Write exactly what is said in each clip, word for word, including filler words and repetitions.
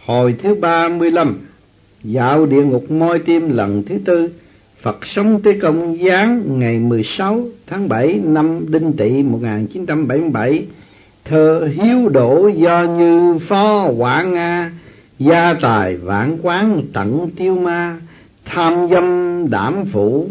Hồi thứ ba mươi lăm, dạo địa ngục moi tim lần thứ tư. Phật sống Tế Công giáng ngày mười sáu tháng bảy năm Đinh Tỵ một nghìn chín trăm bảy mươi bảy. Thơ hiếu đổ do Như Phó Quả Nga, gia tài vạn quán tận tiêu ma. Tham dâm đảm phủ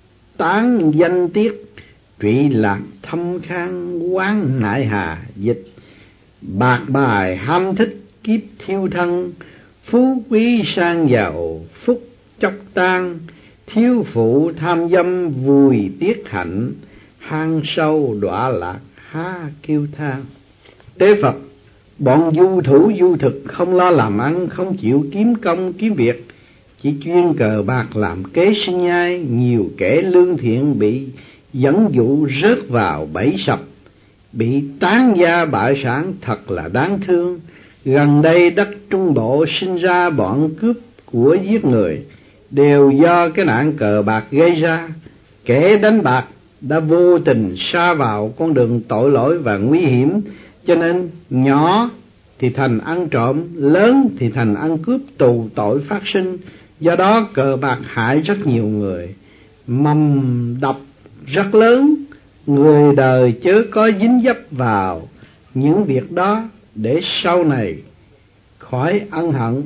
tán danh tiết, trụy lạc thâm khang quán nại hà dịch. Bạc bài ham thích kiếp thiêu thân, phú quý sang giàu phúc chốc tan. Thiếu phụ tham dâm vùi tiết hạnh, hang sâu đọa lạc há kêu than. Tế Phật, bọn du thủ du thực không lo làm ăn, không chịu kiếm công kiếm việc, chỉ chuyên cờ bạc làm kế sinh nhai. Nhiều kẻ lương thiện bị dẫn dụ rớt vào bẫy sập, bị tán gia bại sản thật là đáng thương. Gần đây đất Trung Bộ sinh ra bọn cướp của giết người, đều do cái nạn cờ bạc gây ra. Kẻ đánh bạc đã vô tình sa vào con đường tội lỗi và nguy hiểm, cho nên nhỏ thì thành ăn trộm, lớn thì thành ăn cướp, tù tội phát sinh. Do đó cờ bạc hại rất nhiều người, mầm độc rất lớn. Người đời chớ có dính dấp vào những việc đó, để sau này khỏi ân hận.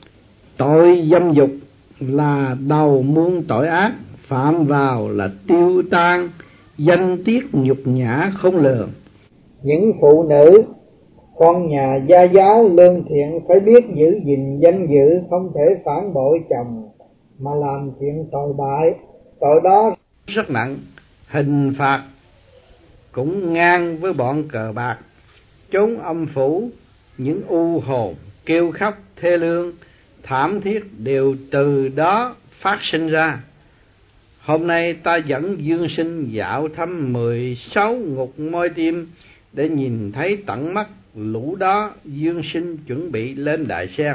Tội dâm dục là đầu muôn tội ác, phạm vào là tiêu tan, danh tiết nhục nhã không lường. Những phụ nữ con nhà gia giáo lương thiện phải biết giữ gìn danh dự, không thể phản bội chồng mà làm chuyện tội bại. Tội đó rất nặng, hình phạt cũng ngang với bọn cờ bạc. Chốn âm phủ, những u hồn kêu khóc thê lương thảm thiết đều từ đó phát sinh ra. Hôm nay ta dẫn Dương Sinh dạo thăm mười sáu ngục moi tim để nhìn thấy tận mắt lũ đó. Dương Sinh chuẩn bị lên Đài Sen.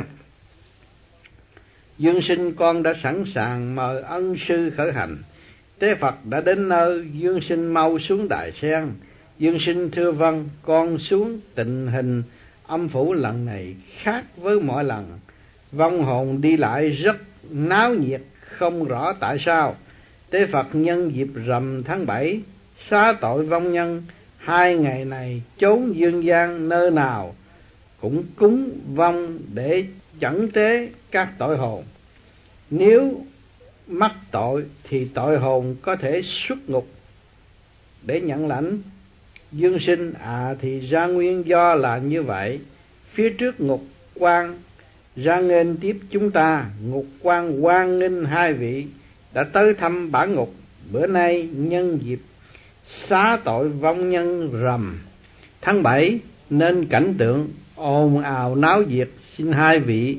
Dương Sinh, con đã sẵn sàng mời ân sư khởi hành. Tế Phật đã đến nơi, Dương Sinh mau xuống Đài Sen. Dương Sinh thưa vâng, con xuống. Tình hình âm phủ lần này khác với mọi lần, vong hồn đi lại rất náo nhiệt, không rõ tại sao. Tế Phật nhân dịp rằm tháng bảy xá tội vong nhân. Hai ngày này chốn dương gian nơi nào cũng cúng vong để chẩn tế các tội hồn. Nếu mắc tội thì tội hồn có thể xuất ngục để nhận lãnh. Dương Sinh à, thì ra nguyên do là như vậy. Phía trước ngục quan ra nghênh tiếp chúng ta. Ngục quan hoan nghênh hai vị đã tới thăm bản ngục. Bữa nay nhân dịp xá tội vong nhân rằm tháng bảy nên cảnh tượng ồn ào náo nhiệt, xin hai vị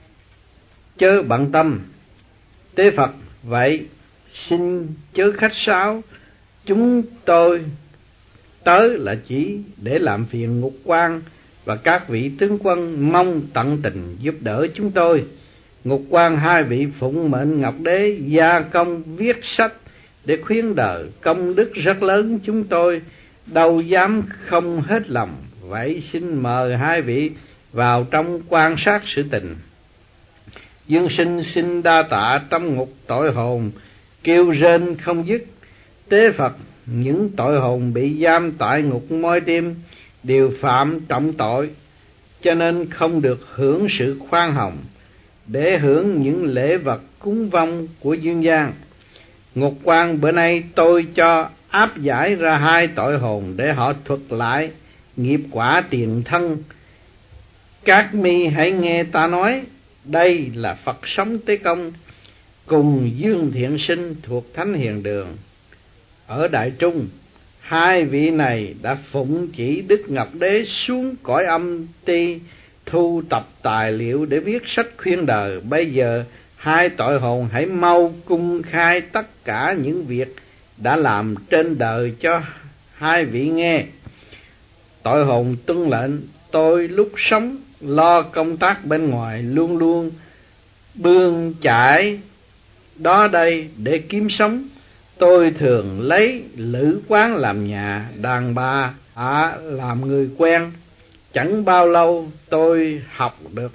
chớ bận tâm. Tế Phật, vậy xin chớ khách sáo, chúng tôi tới là chỉ để làm phiền ngục quan và các vị tướng quân, mong tận tình giúp đỡ chúng tôi. Ngục quan hai vị phụng mệnh Ngọc Đế gia công viết sách để khuyến đời, công đức rất lớn, chúng tôi đâu dám không hết lòng. Vậy xin mời hai vị vào trong quan sát sự tình. Dương Sinh xin đa tạ. Trong ngục tội hồn kêu rên không dứt. Tế Phật, những tội hồn bị giam tại ngục moi tim đều phạm trọng tội, cho nên không được hưởng sự khoan hồng để hưởng những lễ vật cúng vong của dương gian. Ngục quan bữa nay tôi cho áp giải ra hai tội hồn để họ thuật lại nghiệp quả tiền thân. Các mi hãy nghe ta nói. Đây là Phật sống Tế Công cùng Dương Thiện Sinh thuộc Thánh Hiền Đường ở Đại Trung. Hai vị này đã phụng chỉ Đức Ngọc Đế xuống cõi âm ti thu tập tài liệu để viết sách khuyên đời. Bây giờ hai tội hồn hãy mau cung khai tất cả những việc đã làm trên đời cho hai vị nghe. Tội hồn tuân lệnh. Tôi lúc sống lo công tác bên ngoài, luôn luôn bươn chải đó đây để kiếm sống. Tôi thường lấy lữ quán làm nhà, đàn bà à, làm người quen. Chẳng bao lâu tôi học được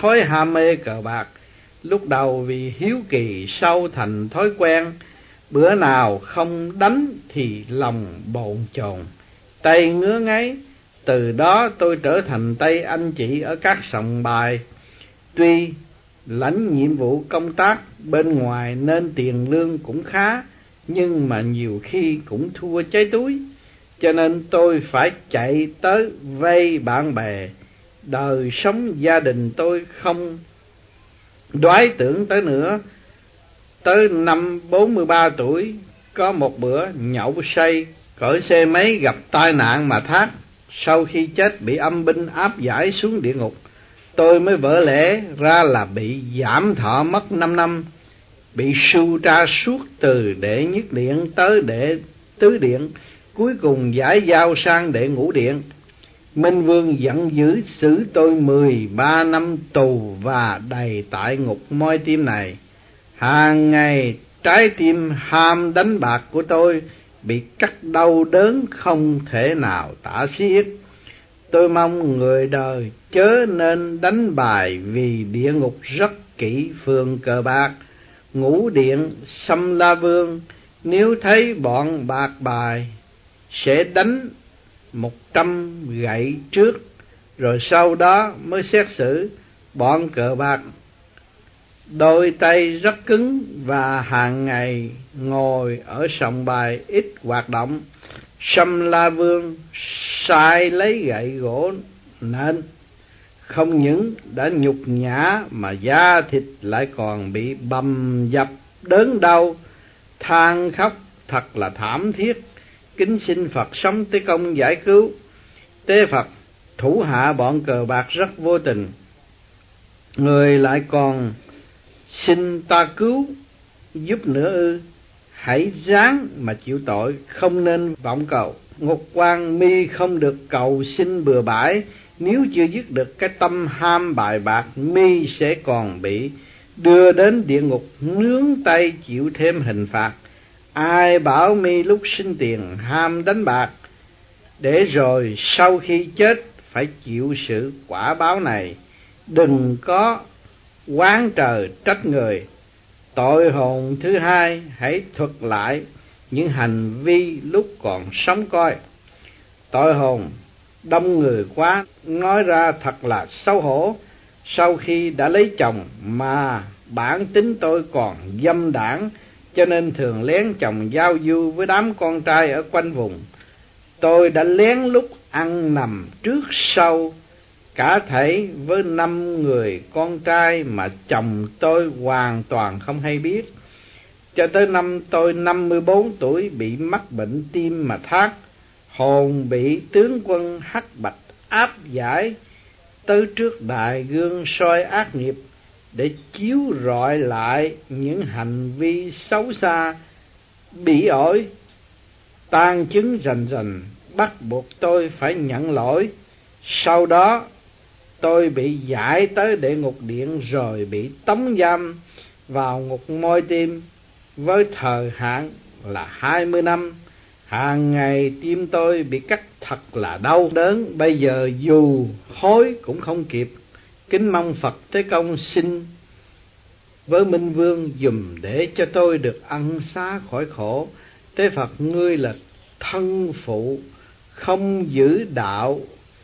thói ham mê cờ bạc. Lúc đầu vì hiếu kỳ, sau thành thói quen, bữa nào không đánh thì lòng bồn chồn, tay ngứa ngáy. Từ đó tôi trở thành tay anh chị ở các sòng bài. Tuy lãnh nhiệm vụ công tác bên ngoài nên tiền lương cũng khá, nhưng mà nhiều khi cũng thua cháy túi, cho nên tôi phải chạy tới vay bạn bè. Đời sống gia đình tôi không đoái tưởng tới nữa. Tới năm bốn mươi ba tuổi, có một bữa nhậu say, cởi xe máy gặp tai nạn mà thác. Sau khi chết bị âm binh áp giải xuống địa ngục. Tôi mới vỡ lẽ ra là bị giảm thọ mất năm năm, bị sưu tra suốt từ đệ nhất điện tới đệ tứ điện, cuối cùng giải giao sang đệ ngũ điện. Minh Vương giận dữ xử tôi mười ba năm tù và đầy tại ngục moi tim này. Hàng ngày trái tim ham đánh bạc của tôi bị cắt đau đớn không thể nào tả xiết. Tôi mong người đời chớ nên đánh bài, vì địa ngục rất kỹ phường cờ bạc. Ngũ điện Xâm La Vương nếu thấy bọn bạc bài sẽ đánh một trăm gậy trước, rồi sau đó mới xét xử. Bọn cờ bạc đôi tay rất cứng và hàng ngày ngồi ở sòng bài ít hoạt động. Xâm La Vương sai lấy gậy gỗ nện, không những đã nhục nhã mà da thịt lại còn bị bầm dập đớn đau, than khóc thật là thảm thiết. Kính xin Phật sống tới công giải cứu. Tế Phật, thủ hạ bọn cờ bạc rất vô tình, người lại còn xin ta cứu giúp nữa ư? Hãy ráng mà chịu tội, không nên vọng cầu. Ngục quan mi không được cầu xin bừa bãi, nếu chưa dứt được cái tâm ham bài bạc, mi sẽ còn bị đưa đến địa ngục nướng tay chịu thêm hình phạt. Ai bảo mi lúc sinh tiền ham đánh bạc, để rồi sau khi chết phải chịu sự quả báo này. Đừng có oán trời trách người. Tội hồn thứ hai, hãy thuật lại những hành vi lúc còn sống coi. Tội hồn đông người quá, nói ra thật là xấu hổ. Sau khi đã lấy chồng mà bản tính tôi còn dâm đảng, cho nên thường lén chồng giao du với đám con trai ở quanh vùng. Tôi đã lén lút ăn nằm trước sau cả thảy với năm người con trai mà chồng tôi hoàn toàn không hay biết. Cho tới năm tôi năm mươi bốn tuổi bị mắc bệnh tim mà thác, hồn bị tướng quân Hắc Bạch áp giải tới trước đại gương soi ác nghiệp để chiếu rọi lại những hành vi xấu xa bỉ ổi. Tang chứng rành rành bắt buộc tôi phải nhận lỗi. Sau đó tôi bị giải tới địa ngục điện, rồi bị tống giam vào ngục moi tim với thời hạn là hai mươi năm. Hàng ngày tim tôi bị cắt thật là đau đớn, bây giờ dù hối cũng không kịp. Kính mong Phật Thế Công xin với Minh Vương dùm để cho tôi được ân xá khỏi khổ. Thế Phật, ngươi là thân phụ không giữ đạo,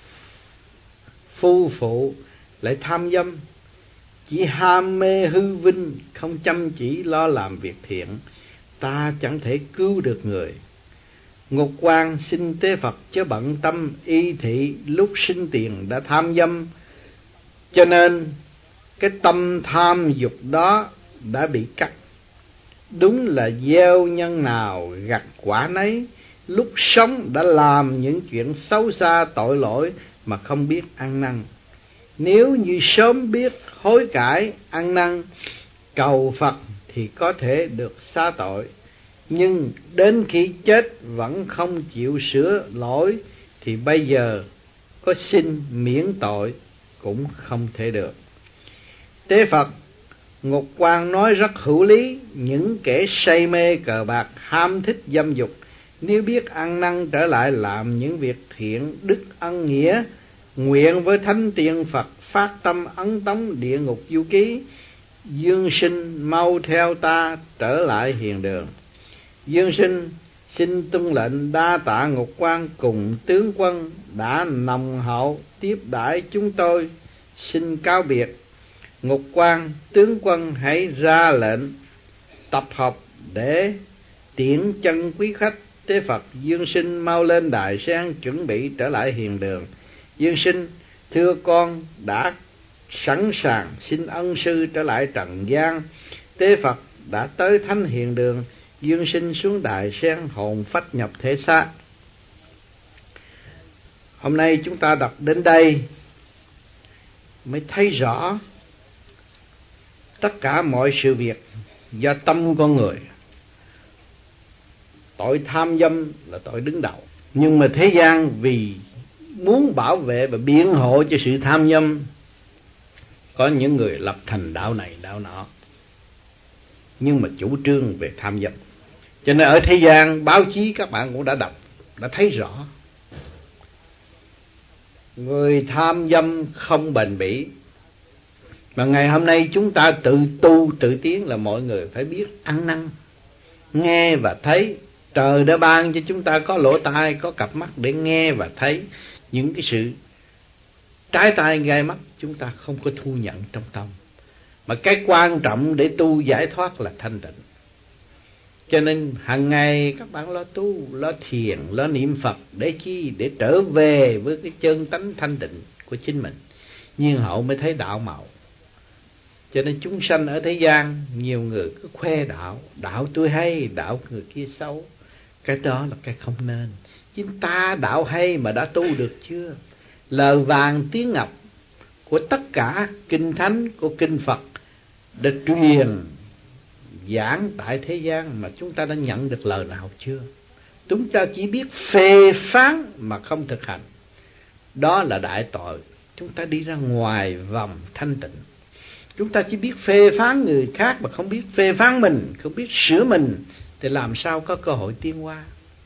phu phụ lại tham dâm, chỉ ham mê hư vinh, không chăm chỉ lo làm việc thiện, ta chẳng thể cứu được người. Ngục quan xin Tế Phật chớ bận tâm, y thị lúc sinh tiền đã tham dâm, cho nên cái tâm tham dục đó đã bị cắt. Đúng là gieo nhân nào gặt quả nấy, lúc sống đã làm những chuyện xấu xa tội lỗi mà không biết ăn năn. Nếu như sớm biết hối cải ăn năn cầu Phật thì có thể được xá tội, nhưng đến khi chết vẫn không chịu sửa lỗi thì bây giờ có xin miễn tội cũng không thể được. Tế Phật, Ngục quan nói rất hữu lý. Những kẻ say mê cờ bạc, ham thích dâm dục, nếu biết ăn năn trở lại làm những việc thiện đức ân nghĩa nguyện với thánh tiền Phật phát tâm ấn tống địa ngục du ký, dương sinh mau theo ta trở lại hiền đường. Dương sinh xin tuân lệnh đa tạ Ngục Quan cùng tướng quân đã nồng hậu tiếp đãi chúng tôi, xin cáo biệt. Ngục Quan, tướng quân hãy ra lệnh tập hợp để tiễn chân quý khách. Tế Phật Dương sinh mau lên đài sen chuẩn bị trở lại hiền đường. Dương sinh thưa con đã sẵn sàng xin ân sư trở lại trần gian. Tế Phật đã tới thánh hiền đường. Dương sinh xuống đài sen hồn phách nhập thể xác. Hôm nay chúng ta đọc đến đây mới thấy rõ tất cả mọi sự việc do tâm con người. Tội tham dâm là tội đứng đầu, nhưng mà thế gian vì muốn bảo vệ và biện hộ cho sự tham dâm, có những người lập thành đạo này đạo nọ, nhưng mà chủ trương về tham dâm. Cho nên ở thế gian, báo chí các bạn cũng đã đọc, đã thấy rõ. Người tham dâm không bền bỉ. Mà ngày hôm nay chúng ta tự tu, tự tiến là mọi người phải biết ăn năn, nghe và thấy. Trời đã ban cho chúng ta có lỗ tai, có cặp mắt để nghe và thấy những cái sự trái tai gai mắt chúng ta không có thu nhận trong tâm. Mà cái quan trọng để tu giải thoát là thanh tịnh. Cho nên hàng ngày các bạn lo tu, lo thiền, lo niệm Phật để chi? Để trở về với cái chân tánh thanh tịnh của chính mình. Nhiên hậu mới thấy đạo màu. Cho nên chúng sanh ở thế gian, nhiều người cứ khoe đạo, đạo tôi hay, đạo người kia xấu. Cái đó là cái không nên. Chính ta đạo hay mà đã tu được chưa? Lời vàng tiếng ngọc của tất cả kinh thánh, của kinh Phật đã truyền giảng tại thế gian mà chúng ta đã nhận được lời nào chưa? Chúng ta chỉ biết phê phán mà không thực hành. Đó là đại tội. Chúng ta đi ra ngoài vòng thanh tịnh. Chúng ta chỉ biết phê phán người khác mà không biết phê phán mình, không biết sửa mình, thì làm sao có cơ hội tiến hóa?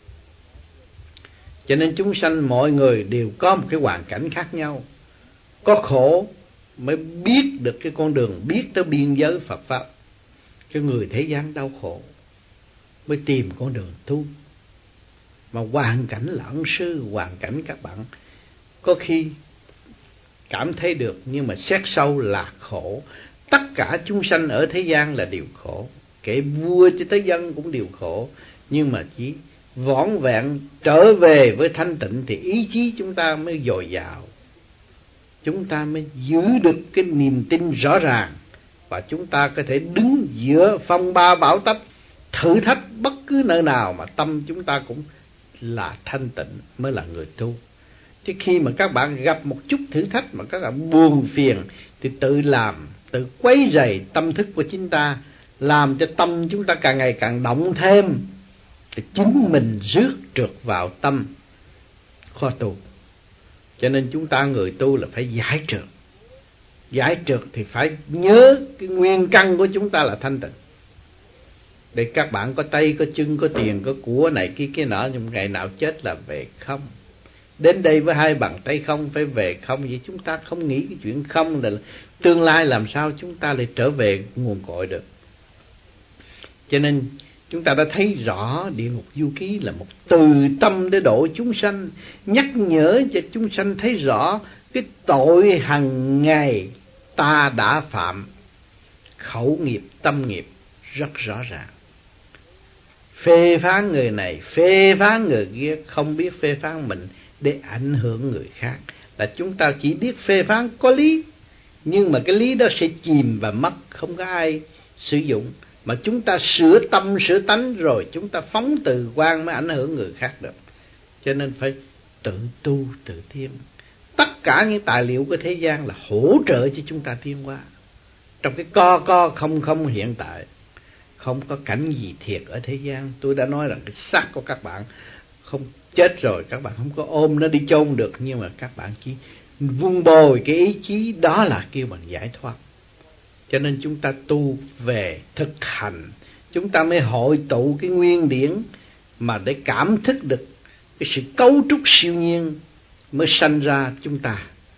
Cho nên chúng sanh mọi người đều có một cái hoàn cảnh khác nhau. Có khổ mới biết được cái con đường, biết tới biên giới Phật Pháp. Cái người thế gian đau khổ mới tìm con đường tu. Mà hoàn cảnh là ân sư, hoàn cảnh các bạn có khi cảm thấy được, nhưng mà xét sâu là khổ. Tất cả chúng sanh ở thế gian là đều khổ, kể vua cho tới dân cũng đều khổ. Nhưng mà chỉ vỏn vẹn trở về với thanh tịnh thì ý chí chúng ta mới dồi dào, chúng ta mới giữ được cái niềm tin rõ ràng, và chúng ta có thể đứng giữa phong ba bão táp, thử thách bất cứ nơi nào mà tâm chúng ta cũng là thanh tịnh mới là người tu. Chứ khi mà các bạn gặp một chút thử thách mà các bạn buồn phiền thì tự làm, tự quấy rầy tâm thức của chúng ta, làm cho tâm chúng ta càng ngày càng động thêm, thì chính mình rước trượt vào tâm khó tu. Cho nên chúng ta người tu là phải giải trượt. Giải trượt thì phải nhớ cái nguyên căn của chúng ta là thanh tịnh. Để các bạn có tay, có chân, có tiền, có của này kia kia nọ, nhưng ngày nào chết là về không. Đến đây với hai bàn tay không, phải về không. Vậy chúng ta không nghĩ cái chuyện không là tương lai làm sao chúng ta lại trở về nguồn cội được. Cho nên chúng ta đã thấy rõ địa ngục du ký là một từ tâm để độ chúng sanh, nhắc nhở cho chúng sanh thấy rõ cái tội hằng ngày ta đã phạm, khẩu nghiệp, tâm nghiệp rất rõ ràng. Phê phán người này, phê phán người kia, không biết phê phán mình để ảnh hưởng người khác. Là chúng ta chỉ biết phê phán có lý, nhưng mà cái lý đó sẽ chìm và mất, không có ai sử dụng. Mà chúng ta sửa tâm, sửa tánh rồi chúng ta phóng từ quan mới ảnh hưởng người khác được. Cho nên phải tự tu, tự tiến. Tất cả những tài liệu của thế gian là hỗ trợ cho chúng ta tiến hóa. Trong cái co co không không hiện tại, không có cảnh gì thiệt ở thế gian. Tôi đã nói rằng cái xác của các bạn không chết rồi, các bạn không có ôm nó đi chôn được, nhưng mà các bạn chỉ vun bồi cái ý chí, đó là kêu bằng giải thoát. Cho nên chúng ta tu về thực hành, chúng ta mới hội tụ cái nguyên điển mà để cảm thức được cái sự cấu trúc siêu nhiên mới sanh ra chúng ta.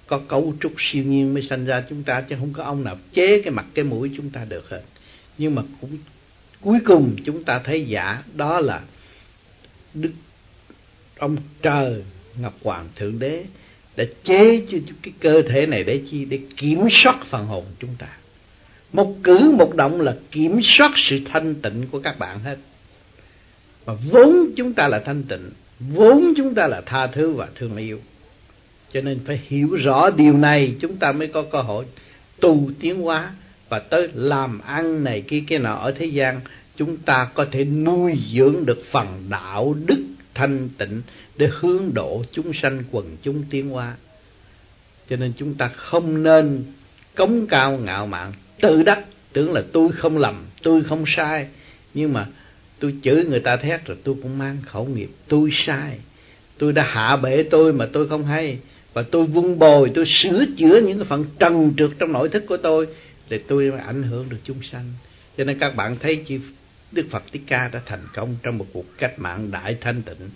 có cấu trúc siêu nhiên mới sanh ra chúng ta, chứ không có ông nào chế cái mặt cái mũi chúng ta được hết. Nhưng mà cũng cuối cùng chúng ta thấy giả, đó là Đức ông trời Ngọc Hoàng Thượng Đế đã chế cho cái cơ thể này để chi? Để kiểm soát phần hồn chúng ta. Một cử một động là kiểm soát sự thanh tịnh của các bạn hết. Và vốn chúng ta là thanh tịnh, vốn chúng ta là tha thứ và thương yêu. Cho nên phải hiểu rõ điều này, chúng ta mới có cơ hội tu tiến hóa và tới làm ăn này kia kia nọ ở thế gian. Chúng ta có thể nuôi dưỡng được phần đạo đức thanh tịnh để hướng độ chúng sanh quần chúng tiến hóa. Cho nên chúng ta không nên cống cao ngạo mạn, tự đắc, tưởng là tôi không lầm, tôi không sai. Nhưng mà tôi chửi người ta thét rồi tôi cũng mang khẩu nghiệp, tôi sai. Tôi đã hạ bệ tôi mà tôi không hay. Và tôi vun bồi, tôi sửa chữa những cái phần trần trượt trong nội thức của tôi, để tôi ảnh hưởng được chúng sanh. Cho nên các bạn thấy chư Đức Phật Thích Ca đã thành công trong một cuộc cách mạng đại thanh tịnh.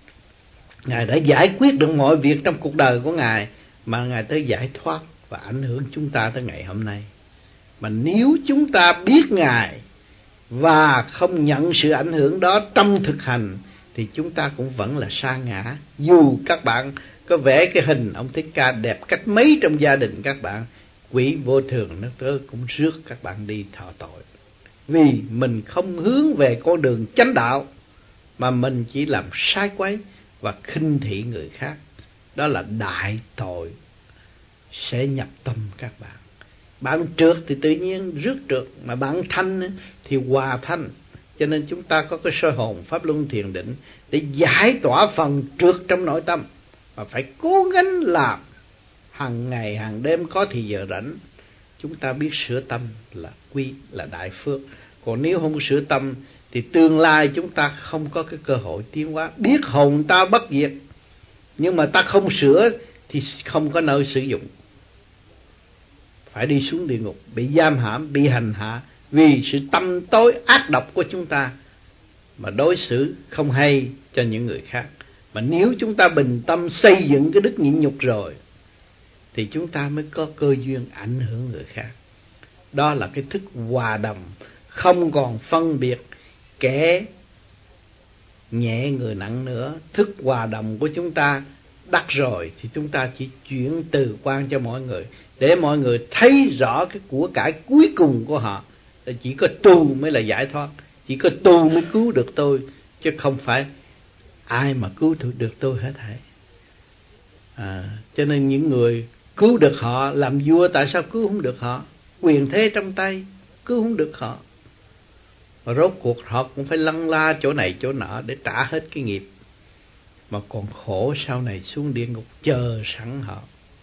Ngài đã giải quyết được mọi việc trong cuộc đời của Ngài, mà Ngài tới giải thoát và ảnh hưởng chúng ta tới ngày hôm nay. Mà nếu chúng ta biết Ngài và không nhận sự ảnh hưởng đó trong thực hành, thì chúng ta cũng vẫn là sa ngã. Dù các bạn có vẽ cái hình ông Thích Ca đẹp cách mấy trong gia đình các bạn, quỷ vô thường nó tới cũng rước các bạn đi thọ tội. Vì mình không hướng về con đường chánh đạo, mà mình chỉ làm sai quấy và khinh thị người khác. Đó là đại tội sẽ nhập tâm các bạn. Bạn trượt thì tự nhiên rước trượt, mà bạn thanh thì hòa thanh. Cho nên chúng ta có cái soi hồn pháp luân thiền định để giải tỏa phần trượt trong nội tâm, và phải cố gắng làm hàng ngày hàng đêm có thì giờ rảnh. Chúng ta biết sửa tâm là quy, là đại phước. Còn nếu không sửa tâm thì tương lai chúng ta không có cái cơ hội tiến hóa. Biết hồn ta bất diệt, nhưng mà ta không sửa thì không có nơi sử dụng. Phải đi xuống địa ngục, bị giam hãm, bị hành hạ, vì sự tâm tối ác độc của chúng ta mà đối xử không hay cho những người khác. Mà nếu chúng ta bình tâm xây dựng cái đức nhịn nhục rồi, thì chúng ta mới có cơ duyên ảnh hưởng người khác. Đó là cái thức hòa đồng, không còn phân biệt kẻ nhẹ người nặng nữa. Thức hòa đồng của chúng ta đắc rồi thì chúng ta chỉ chuyển từ quan cho mọi người, để mọi người thấy rõ cái của cải cuối cùng của họ là chỉ có tu mới là giải thoát, chỉ có tu mới cứu được tôi, chứ không phải ai mà cứu được tôi hết thảy. À, cho nên những người cứu được họ làm vua, tại sao cứu không được họ? Quyền thế trong tay, cứu không được họ. Và rốt cuộc họ cũng phải lăn la chỗ này chỗ nọ để trả hết cái nghiệp, mà còn khổ sau này xuống địa ngục chờ sẵn họ.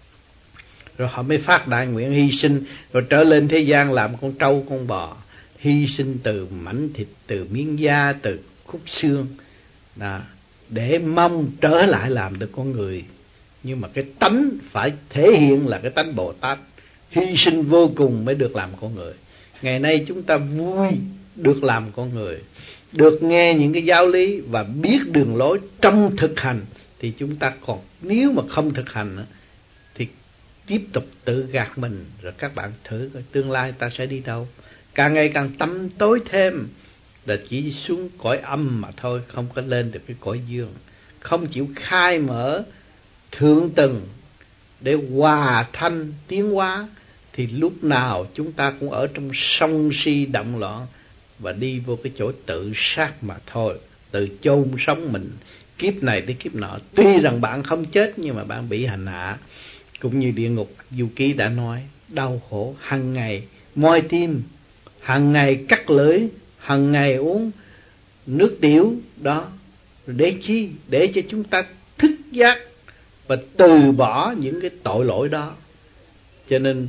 Rồi họ mới phát đại nguyện hy sinh, rồi trở lên thế gian làm con trâu con bò, hy sinh từ mảnh thịt, từ miếng da, từ khúc xương đó, để mong trở lại làm được con người. Nhưng mà cái tánh phải thể hiện là cái tánh Bồ Tát, hy sinh vô cùng mới được làm con người. Ngày nay chúng ta vui được làm con người, được nghe những cái giáo lý và biết đường lối trong thực hành, thì chúng ta còn, nếu mà không thực hành thì tiếp tục tự gạt mình. Rồi các bạn thử coi tương lai ta sẽ đi đâu. Càng ngày càng tâm tối thêm, là chỉ xuống cõi âm mà thôi, không có lên được cái cõi dương. Không chịu khai mở thượng tầng để hòa thanh tiến hóa, thì lúc nào chúng ta cũng ở trong sân si động loạn và đi vô cái chỗ tự sát mà thôi, tự chôn sống mình kiếp này tới kiếp nọ. Tuy rằng bạn không chết nhưng mà bạn bị hành hạ, cũng như địa ngục Du Ký đã nói, đau khổ hàng ngày, moi tim, hàng ngày cắt lưỡi, hàng ngày uống nước tiểu đó. Để chi? Để cho chúng ta thức giác và từ bỏ những cái tội lỗi đó. Cho nên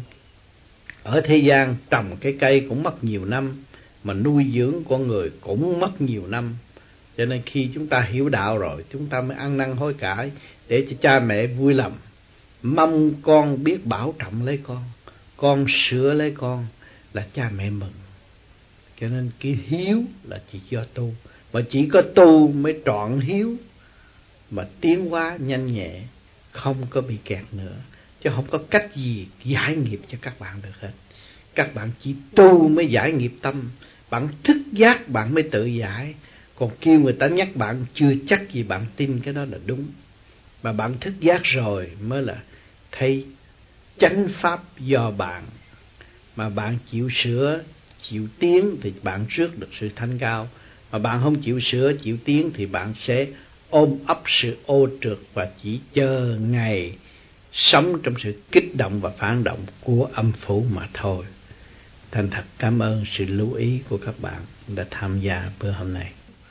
ở thế gian trồng cái cây cũng mất nhiều năm, mà nuôi dưỡng con người cũng mất nhiều năm. Cho nên khi chúng ta hiểu đạo rồi, chúng ta mới ăn năn hối cải, để cho cha mẹ vui lòng, mong con biết bảo trọng lấy con, con sửa lấy con, là cha mẹ mừng. Cho nên cái hiếu là chỉ do tu, và chỉ có tu mới trọn hiếu, mà tiến hóa nhanh nhẹ, không có bị kẹt nữa. chứ không có cách gì giải nghiệp cho các bạn được hết. Các bạn chỉ tu mới giải nghiệp tâm, bạn thức giác bạn mới tự giải. Còn kêu người ta nhắc bạn chưa chắc gì bạn tin cái đó là đúng. Mà bạn thức giác rồi mới là thấy chánh pháp do bạn. Mà bạn chịu sửa, chịu tiến thì bạn rước được sự thanh cao. Mà bạn không chịu sửa, chịu tiến thì bạn sẽ ôm ấp sự ô trượt và chỉ chờ ngày sống trong sự kích động và phản động của âm phủ mà thôi. Thành thật cảm ơn sự lưu ý của các bạn đã tham gia bữa hôm nay.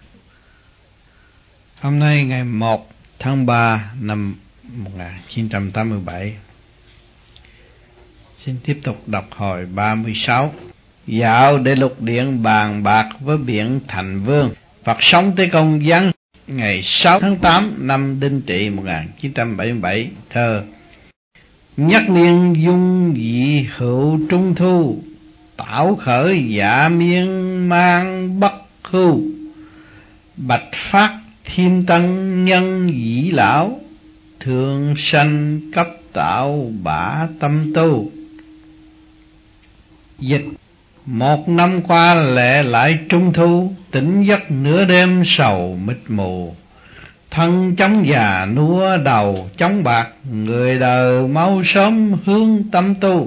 Hôm nay ngày một tháng ba năm một nghìn chín trăm tám mươi bảy. Xin tiếp tục đọc hồi ba mươi sáu. Dạo để lục điện bàn bạc với biển Thành Vương. Phật sống Tế Công giáng ngày sáu tháng tám năm Đinh Tỵ một nghìn chín trăm bảy mươi bảy. Thơ: Nhất niên dung dị hữu trung thu, tảo khởi dạ miên mang bất hưu. Bạch phát thiên tân nhân dĩ lão, thường sanh cấp tạo bả tâm tu. Dịch: Một năm qua lệ lại trung thu, tỉnh giấc nửa đêm sầu mịt mù. Thân chống già núa đầu chống bạc, người đời mau sớm hướng tâm tu.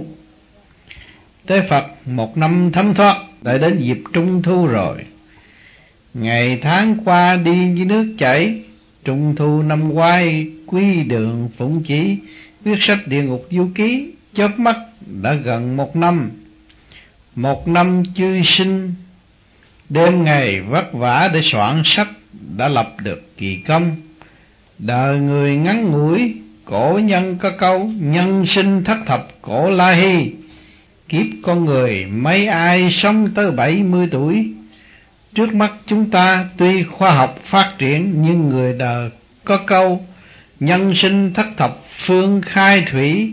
Tế Phật một năm thấm thoát, đã đến dịp trung thu rồi. Ngày tháng qua đi như nước chảy, trung thu năm ngoái quy đường phụng chỉ. Viết sách Địa Ngục Du Ký, chớp mắt đã gần một năm. Một năm chư sinh đêm ngày vất vả để soạn sách, đã lập được kỳ công. Đời người ngắn ngủi, cổ nhân có câu nhân sinh thất thập cổ la hy. Kiếp con người mấy ai sống tới bảy mươi tuổi. Trước mắt chúng ta tuy khoa học phát triển, nhưng người đời có câu nhân sinh thất thập phương khai thủy.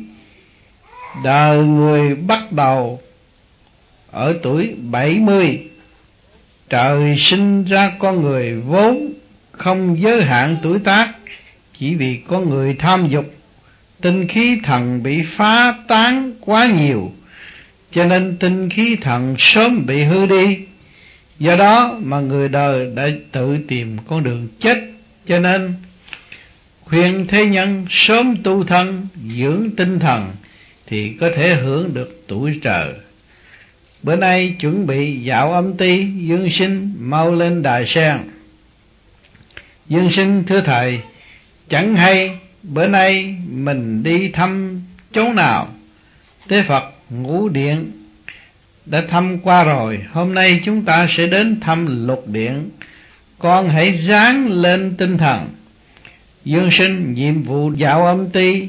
Đời người bắt đầu ở tuổi bảy mươi. Trời sinh ra con người vốn không giới hạn tuổi tác, chỉ vì con người tham dục, tinh khí thần bị phá tán quá nhiều, cho nên tinh khí thần sớm bị hư đi. Do đó mà người đời đã tự tìm con đường chết. Cho nên khuyên thế nhân sớm tu thân, dưỡng tinh thần, thì có thể hưởng được tuổi trời. Bữa nay chuẩn bị dạo âm ty, Dương Sinh mau lên đài sen. Dương Sinh thưa thầy, chẳng hay bữa nay mình đi thăm chỗ nào? Tế Phật: Ngũ điện đã thăm qua rồi, hôm nay chúng ta sẽ đến thăm lục điện. Con hãy ráng lên tinh thần. Dương Sinh: Nhiệm vụ dạo âm ty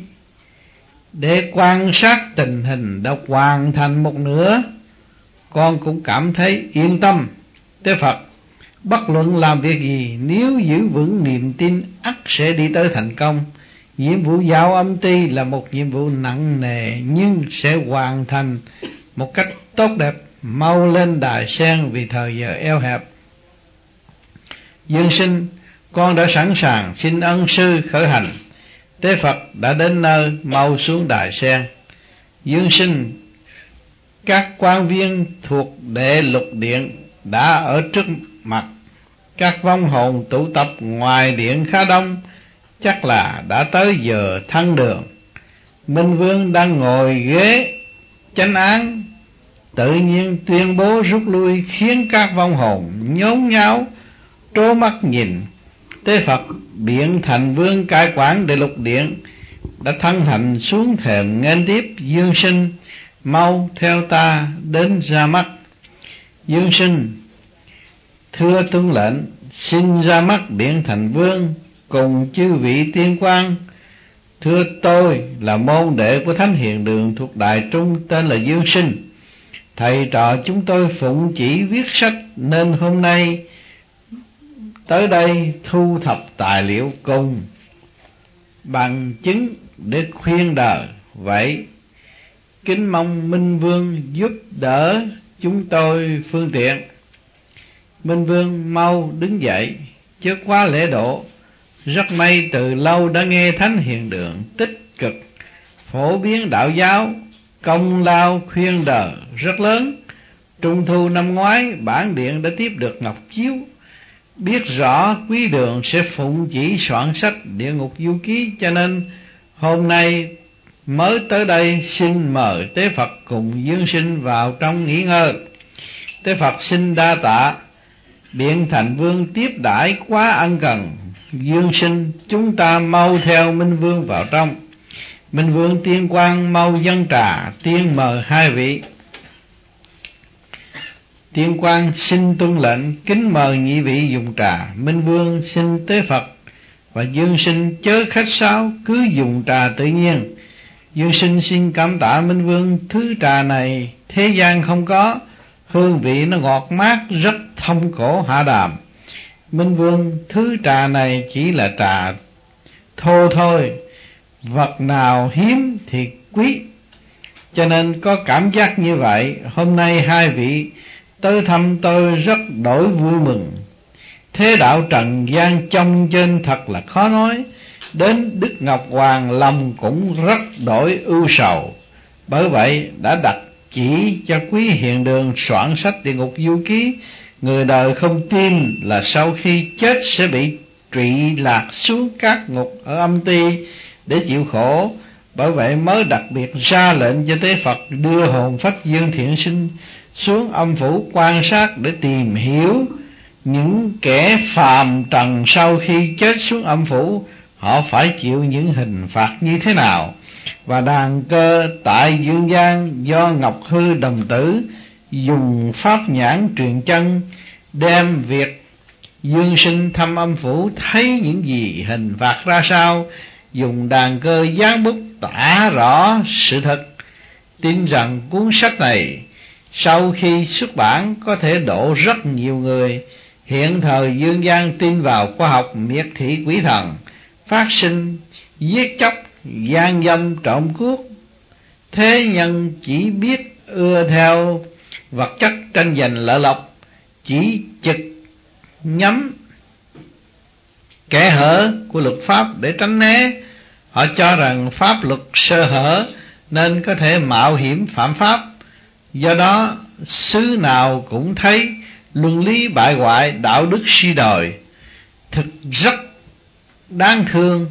để quan sát tình hình đã hoàn thành một nửa, con cũng cảm thấy yên tâm. Tế Phật: Bất luận làm việc gì, nếu giữ vững niềm tin ắt sẽ đi tới thành công. Nhiệm vụ dạo âm ty là một nhiệm vụ nặng nề, nhưng sẽ hoàn thành một cách tốt đẹp. Mau lên đài sen vì thời giờ eo hẹp. Dương Sinh: Con đã sẵn sàng, xin ân sư khởi hành. Tế Phật đã đến nơi, mau xuống đài sen. Dương Sinh: Các quan viên thuộc đệ lục điện đã ở trước mặt. Các vong hồn tụ tập ngoài điện khá đông, chắc là đã tới giờ thăng đường. Minh Vương đang ngồi ghế chánh án, tự nhiên tuyên bố rút lui, khiến các vong hồn nhốn nháo trố mắt nhìn. Tế Phật: Biện Thành Vương cai quản đệ lục điện đã thăng thành xuống thềm nghênh tiếp. Dương Sinh mau theo ta đến ra mắt. Dương Sinh: Thưa tuân lệnh, xin ra mắt Biện Thành Vương cùng chư vị tiên quan. Thưa, tôi là môn đệ của Thánh Hiền Đường thuộc Đại Trung, tên là Dương Sinh. Thầy trò chúng tôi phụng chỉ viết sách, nên hôm nay tới đây thu thập tài liệu cùng bằng chứng để khuyên đời. Vậy kính mong Minh Vương giúp đỡ chúng tôi phương tiện. Minh Vương mau đứng dậy, chớ quá lễ độ. Rất may từ lâu đã nghe Thánh Hiền Đường tích cực phổ biến đạo giáo, công lao khuyên đời rất lớn. Trung thu năm ngoái, bản điện đã tiếp được ngọc chiếu, biết rõ quý đường sẽ phụng chỉ soạn sách Địa Ngục Du Ký, cho nên hôm nay mới tới đây xin mời Tế Phật cùng Dương Sinh vào trong nghỉ ngơi. Tế Phật xin đa tạ. Điện Thành Vương tiếp đãi quá ân cần. Dương Sinh, chúng ta mau theo Minh Vương vào trong. Minh Vương Tiên Quang mau dâng trà, tiên mời hai vị. Tiên Quang xin tuân lệnh, kính mời nhị vị dùng trà. Minh Vương xin Tế Phật và Dương Sinh chớ khách sáo, cứ dùng trà tự nhiên. Dương Sinh xin cảm tạ Minh Vương, thứ trà này thế gian không có, hương vị nó ngọt mát, rất thông cổ hạ đàm. Minh Vương, thứ trà này chỉ là trà thô thôi, vật nào hiếm thì quý, cho nên có cảm giác như vậy. Hôm nay hai vị tới thăm tôi rất đổi vui mừng. Thế đạo trần gian trong trên thật là khó nói, đến Đức Ngọc Hoàng lòng cũng rất đổi ưu sầu. Bởi vậy đã đặt chỉ cho quý hiền đường soạn sách Địa Ngục Du Ký. Người đời không tin là sau khi chết sẽ bị trụy lạc xuống các ngục ở âm ti để chịu khổ. Bởi vậy mới đặc biệt ra lệnh cho Tế Phật đưa hồn phách Dương Thiện Sinh xuống âm phủ quan sát để tìm hiểu những kẻ phàm trần sau khi chết xuống âm phủ họ phải chịu những hình phạt như thế nào. Và đàn cơ tại Dương Gian do Ngọc Hư đồng tử dùng pháp nhãn truyền chân đem việc Dương Sinh thăm âm phủ thấy những gì hình phạt ra sao, dùng đàn cơ dán bút tả rõ sự thật. Tin rằng cuốn sách này sau khi xuất bản có thể độ rất nhiều người. Hiện thời Dương Gian tin vào khoa học miệt thị quỷ thần, phát sinh giết chóc, gian dâm, trộm cướp. Thế nhân chỉ biết ưa theo vật chất tranh giành lợi lộc, chỉ trực nhắm kẽ hở của luật pháp để tránh né. Họ cho rằng pháp luật sơ hở nên có thể mạo hiểm phạm pháp. Do đó xứ nào cũng thấy luân lý bại hoại, đạo đức suy đồi, thực rất đáng thương.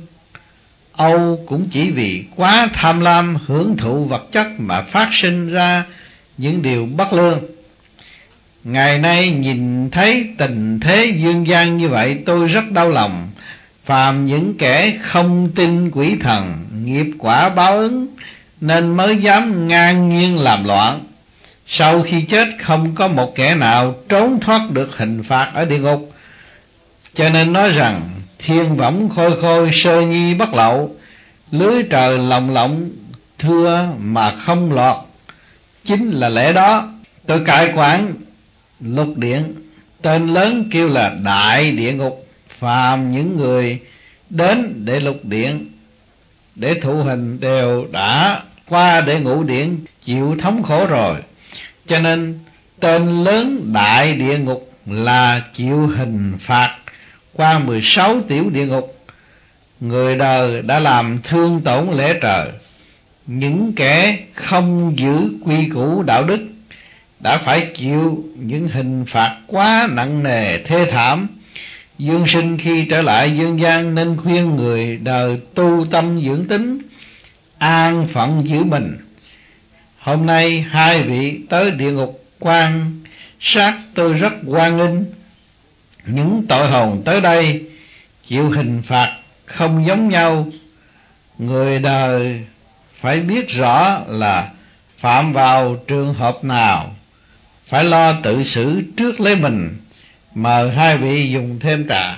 Âu cũng chỉ vì quá tham lam hưởng thụ vật chất mà phát sinh ra những điều bất lương. Ngày nay nhìn thấy tình thế dương gian như vậy, tôi rất đau lòng. Phàm những kẻ không tin quỷ thần, nghiệp quả báo ứng nên mới dám ngang nhiên làm loạn. Sau khi chết không có một kẻ nào trốn thoát được hình phạt ở địa ngục. Cho nên nói rằng thiên võng khôi khôi, sơ nhi bất lậu, lưới trời lồng lộng thưa mà không lọt. Chính là lẽ đó tôi cai quản lục điện, tên lớn kêu là Đại Địa Ngục. Phàm những người đến để lục điện để thụ hình đều đã qua để ngũ điện chịu thống khổ rồi, cho nên tên lớn Đại Địa Ngục là chịu hình phạt qua mười sáu tiểu địa ngục. Người đời đã làm thương tổn lễ trời, những kẻ không giữ quy củ đạo đức đã phải chịu những hình phạt quá nặng nề thê thảm. Dương Sinh khi trở lại dương gian nên khuyên người đời tu tâm dưỡng tính, an phận giữ mình. Hôm nay hai vị tới địa ngục quan sát, tôi rất hoan nghênh. Những tội hồn tới đây chịu hình phạt không giống nhau. Người đời phải biết rõ là phạm vào trường hợp nào, phải lo tự xử trước lấy mình. Mời hai vị dùng thêm trà.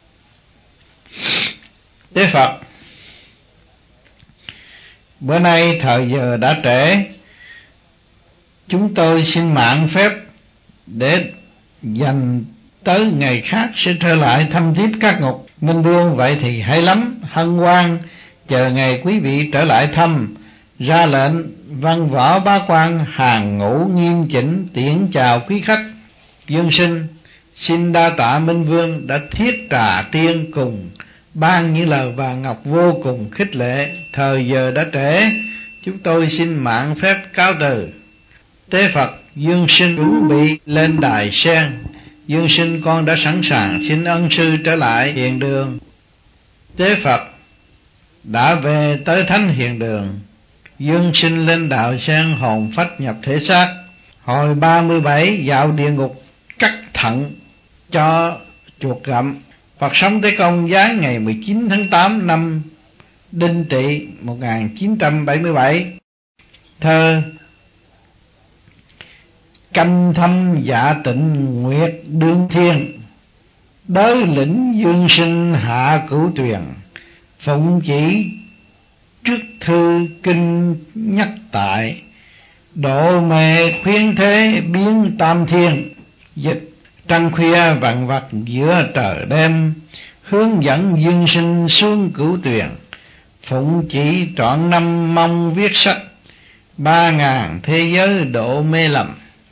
Tế Phật, bữa nay thời giờ đã trễ, chúng tôi xin mạng phép để dành tới ngày khác sẽ trở lại thăm tiếp các ngục. Minh Vương, vậy thì hay lắm, hân hoan chờ ngày quý vị trở lại thăm. Ra lệnh văn võ bá quan hàng ngũ nghiêm chỉnh tiễn chào quý khách. Dương Sinh xin đa tạ Minh Vương đã thiết trà tiên cùng ban những lời vàng ngọc vô cùng khích lệ. Thời giờ đã trễ, chúng tôi xin mạng phép cáo từ. Tế Phật, Dương Sinh chuẩn bị lên đài sen. Dương Sinh con đã sẵn sàng, xin ân sư trở lại hiền đường. Tế Phật đã về tới thánh hiền đường. Dương Sinh lên đạo sen, hồn phách nhập thể xác. Hồi ba mươi bảy dạo địa ngục cắt thận cho chuột gặm. Phật sống Tế Công giáng ngày mười chín tháng tám năm Đinh Tỵ một nghìn chín trăm bảy mươi bảy. Thơ: canh thâm dạ tịnh nguyệt đương thiên, đới lĩnh Dương Sinh hạ cửu tuyền. Phụng chỉ trước thư kinh nhắc tại, độ mê khuyên thế biến tam thiên. Dịch: trăng khuya vặn vặt giữa trời đêm, hướng dẫn Dương Sinh xuống cửu tuyền. Phụng chỉ trọn năm mong viết sách, ba ngàn thế giới độ mê lầm.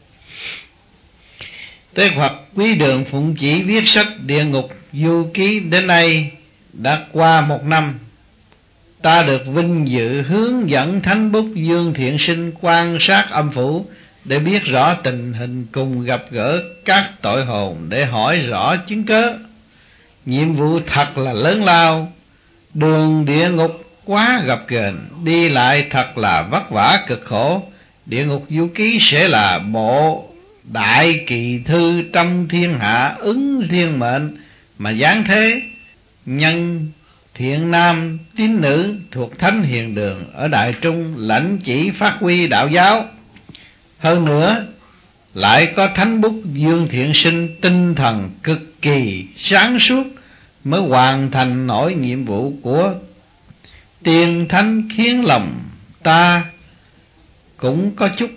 Tế Phật, quý đường Phụng chỉ viết sách Địa Ngục Du Ký đến nay đã qua một năm. Ta được vinh dự hướng dẫn thánh bút Dương Thiện Sinh quan sát âm phủ để biết rõ tình hình, cùng gặp gỡ các tội hồn để hỏi rõ chứng cớ. Nhiệm vụ thật là lớn lao, đường địa ngục quá gập ghềnh, đi lại thật là vất vả cực khổ. Địa Ngục Du Ký sẽ là bộ đại kỳ thư trong thiên hạ ứng thiên mệnh mà giáng thế. Nhân thiện nam tín nữ thuộc thánh hiền đường ở Đại Trung lãnh chỉ phát huy đạo giáo. Hơn nữa lại có thánh bút Dương Thiện Sinh tinh thần cực kỳ sáng suốt mới hoàn thành nổi nhiệm vụ của tiên thánh, khiến lòng ta cũng có chút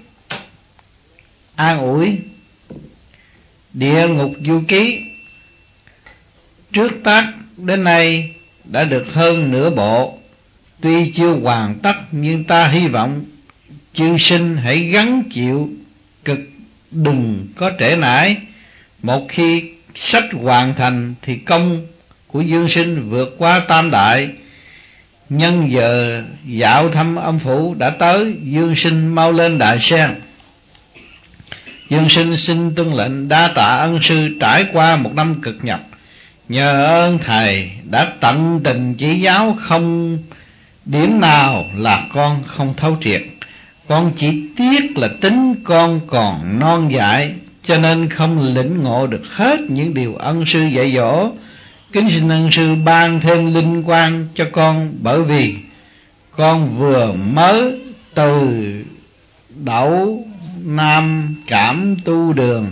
an ủi. Địa Ngục Du Ký trước tác đến nay đã được hơn nửa bộ, tuy chưa hoàn tất nhưng ta hy vọng chư sinh hãy gắng chịu cực, đừng có trễ nải. Một khi sách hoàn thành thì công của Dương Sinh vượt qua tam đại. Nhân giờ dạo thăm âm phủ đã tới, Dương Sinh mau lên đại sen. Dương Sinh xin tuân lệnh, đa tạ ân sư trải qua một năm cực nhọc. Nhờ ơn thầy đã tận tình chỉ giáo, không điểm nào là con không thấu triệt. Con chỉ tiếc là tính con còn non dại, cho nên không lĩnh ngộ được hết những điều ân sư dạy dỗ. Kính xin ân sư ban thêm linh quang cho con, bởi vì con vừa mới từ đậu Nam Cảm tu đường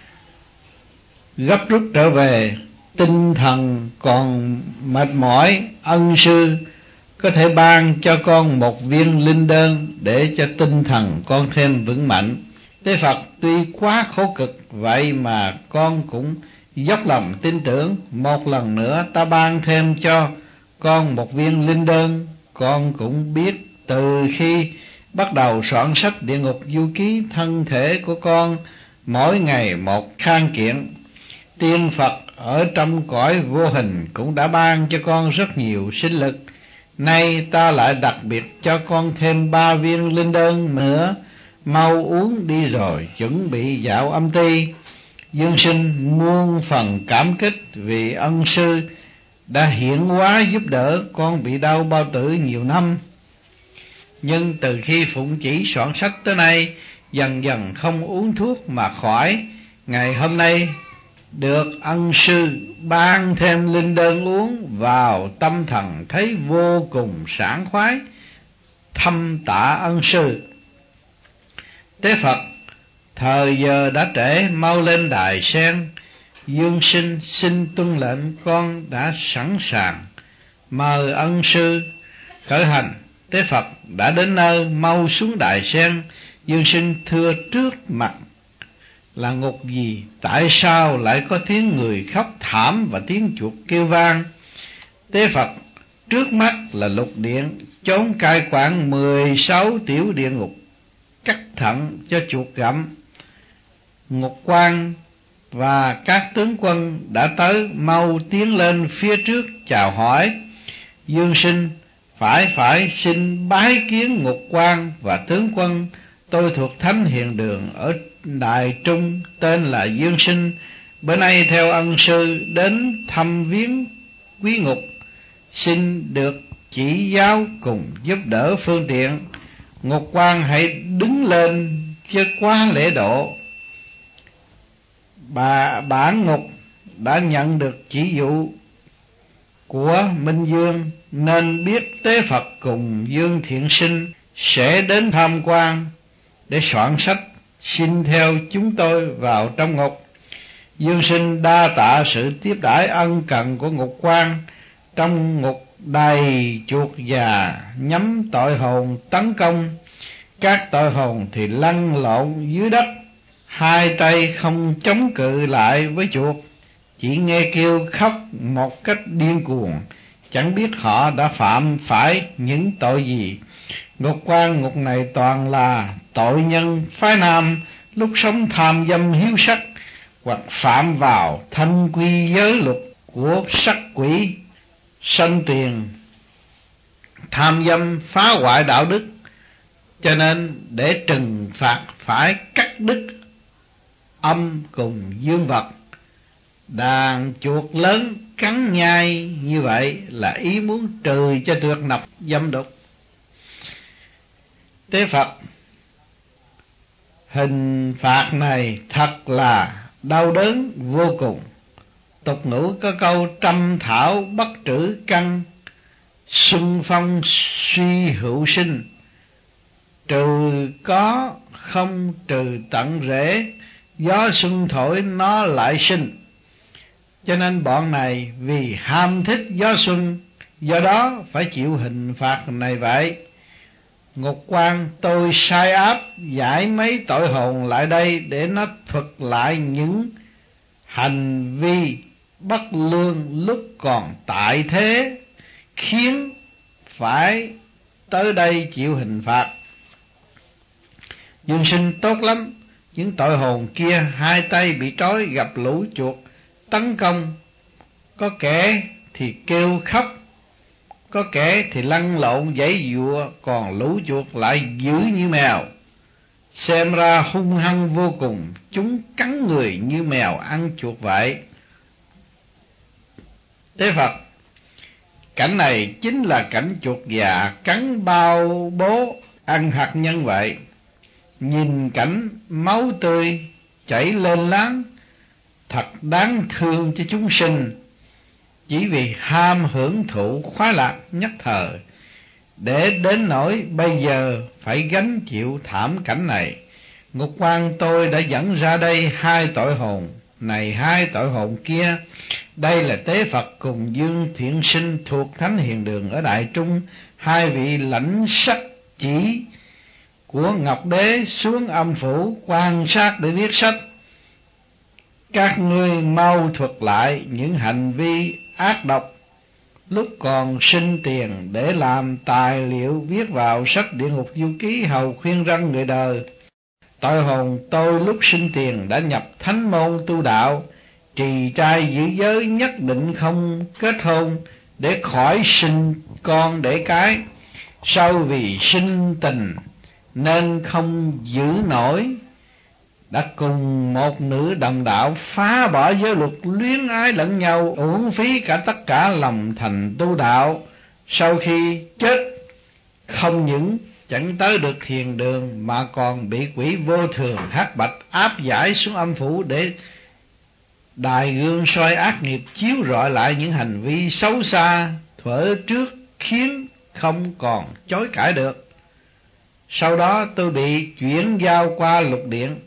gấp rút trở về, tinh thần còn mệt mỏi. Ân sư có thể ban cho con một viên linh đơn để cho tinh thần con thêm vững mạnh. Tế Phật, tuy quá khổ cực vậy mà con cũng dốc lòng tin tưởng. Một lần nữa ta ban thêm cho con một viên linh đơn. Con cũng biết từ khi bắt đầu soạn sách Địa Ngục Du Ký, thân thể của con mỗi ngày một khang kiện. Tiên Phật ở trong cõi vô hình cũng đã ban cho con rất nhiều sinh lực. Nay ta lại đặc biệt cho con thêm ba viên linh đơn nữa, mau uống đi rồi chuẩn bị dạo âm ty. Dương Sinh muôn phần cảm kích vì ân sư đã hiển hóa giúp đỡ con bị đau bao tử nhiều năm. Nhưng từ khi Phụng chỉ soạn sách tới nay, dần dần không uống thuốc mà khỏi. Ngày hôm nay được ân sư ban thêm linh đơn uống vào, tâm thần thấy vô cùng sảng khoái, thâm tạ ân sư. Tế Phật, thời giờ đã trễ, mau lên đài sen. Dương Sinh xin tuân lệnh, con đã sẵn sàng, mời ân sư khởi hành. Tế Phật đã đến nơi, mau xuống đài sen. Dương Sinh thưa, trước mặt là ngục gì? Tại sao lại có tiếng người khóc thảm và tiếng chuột kêu vang? Tế Phật, trước mắt là lục điện, chốn cai quản mười sáu tiểu địa ngục, cắt thận cho chuột gặm. Ngục quan và các tướng quân đã tới, mau tiến lên phía trước chào hỏi. Dương Sinh phải phải xin bái kiến Ngục Quan và tướng quân. Tôi thuộc Thánh Hiền Đường ở Đại Trung, tên là Dương Sinh, bữa nay theo ân sư đến thăm viếng quý Ngục, xin được chỉ giáo cùng giúp đỡ phương tiện. Ngục Quan hãy đứng lên chứ quá lễ độ. Bà bản Ngục đã nhận được chỉ dụ của Minh Dương nên biết Tế Phật cùng Dương Thiện Sinh sẽ đến tham quan để soạn sách, xin theo chúng tôi vào trong ngục. Dương Sinh đa tạ sự tiếp đãi ân cần của Ngục Quan. Trong ngục đầy chuột già nhắm tội hồn tấn công, các tội hồn thì lăn lộn dưới đất, hai tay không chống cự lại với chuột, chỉ nghe kêu khóc một cách điên cuồng, chẳng biết họ đã phạm phải những tội gì. Ngục Quan ngục này toàn là tội nhân phái nam, lúc sống tham dâm hiếu sắc hoặc phạm vào thanh quy giới luật của sắc quỷ sanh tiền, tham dâm phá hoại đạo đức, cho nên để trừng phạt phải cắt đứt âm cùng dương vật. Đàn chuột lớn cắn nhai như vậy là ý muốn trừ cho tuyệt nọc dâm đục. Tế Phật, hình phạt này thật là đau đớn vô cùng. Tục ngữ có câu trăm thảo bất trữ căn, xuân phong suy hữu sinh, trừ có không trừ tận rễ, gió xuân thổi nó lại sinh. Cho nên bọn này vì ham thích gió xuân, do đó phải chịu hình phạt này vậy. Ngục Quan tôi sai áp giải mấy tội hồn lại đây để nó thuật lại những hành vi bất lương lúc còn tại thế, khiến phải tới đây chịu hình phạt. Dương Sinh tốt lắm, những tội hồn kia hai tay bị trói gặp lũ chuột tấn công, có kẻ thì kêu khóc, có kẻ thì lăn lộn giãy giụa, còn lũ chuột lại dữ như mèo, xem ra hung hăng vô cùng, chúng cắn người như mèo ăn chuột vậy. Tế Phật, cảnh này chính là cảnh chuột già cắn bao bố ăn hạt nhân vậy. Nhìn cảnh máu tươi chảy lên láng, thật đáng thương cho chúng sinh, chỉ vì ham hưởng thụ khoái lạc nhất thời, để đến nỗi bây giờ phải gánh chịu thảm cảnh này. Ngục Quan tôi đã dẫn ra đây hai tội hồn này, hai tội hồn kia. Đây là Tế Phật cùng Dương Thiện Sinh thuộc Thánh Hiền Đường ở Đại Trung, hai vị lãnh sắc chỉ của Ngọc Đế xuống âm phủ quan sát để viết sách. Các ngươi mau thuật lại những hành vi ác độc lúc còn sinh tiền để làm tài liệu viết vào sách Địa Ngục Du Ký, hầu khuyên răn người đời. Tội hồn tôi lúc sinh tiền đã nhập thánh môn tu đạo, trì trai giữ giới, nhất định không kết hôn để khỏi sinh con để cái. Sau vì sinh tình nên không giữ nổi, đã cùng một nữ đồng đạo phá bỏ giới luật, luyến ái lẫn nhau, uổng phí cả tất cả lòng thành tu đạo. Sau khi chết, không những chẳng tới được thiền đường mà còn bị quỷ vô thường hắc bạch áp giải xuống âm phủ để đài gương soi ác nghiệp, chiếu rọi lại những hành vi xấu xa thuở trước, khiến không còn chối cãi được. Sau đó tôi bị chuyển giao qua lục điện,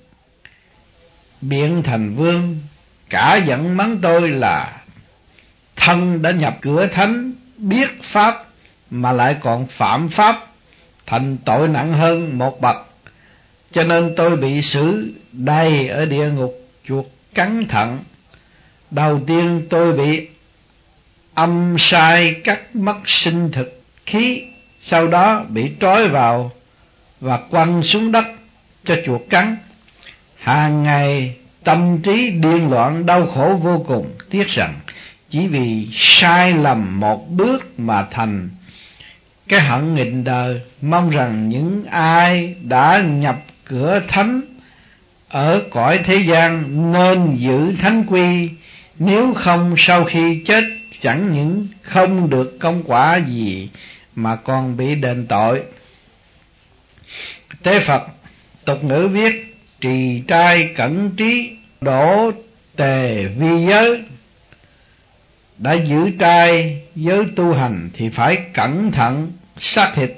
biện thành vương, cả giận mắng tôi là thân đã nhập cửa thánh, biết pháp mà lại còn phạm pháp, thành tội nặng hơn một bậc. Cho nên tôi bị xử đầy ở địa ngục chuột cắn thận. Đầu tiên tôi bị âm sai cắt mất sinh thực khí, sau đó bị trói vào và quăng xuống đất cho chuột cắn. Hàng ngày tâm trí điên loạn đau khổ vô cùng. Tiếc rằng chỉ vì sai lầm một bước mà thành cái hận nghịch đời. Mong rằng những ai đã nhập cửa thánh ở cõi thế gian nên giữ thánh quy, nếu không sau khi chết chẳng những không được công quả gì mà còn bị đền tội. Tế Phật tục ngữ viết: trì trai cẩn trí, đổ tề vi giới. Đã giữ trai giới tu hành thì phải cẩn thận xác thịt.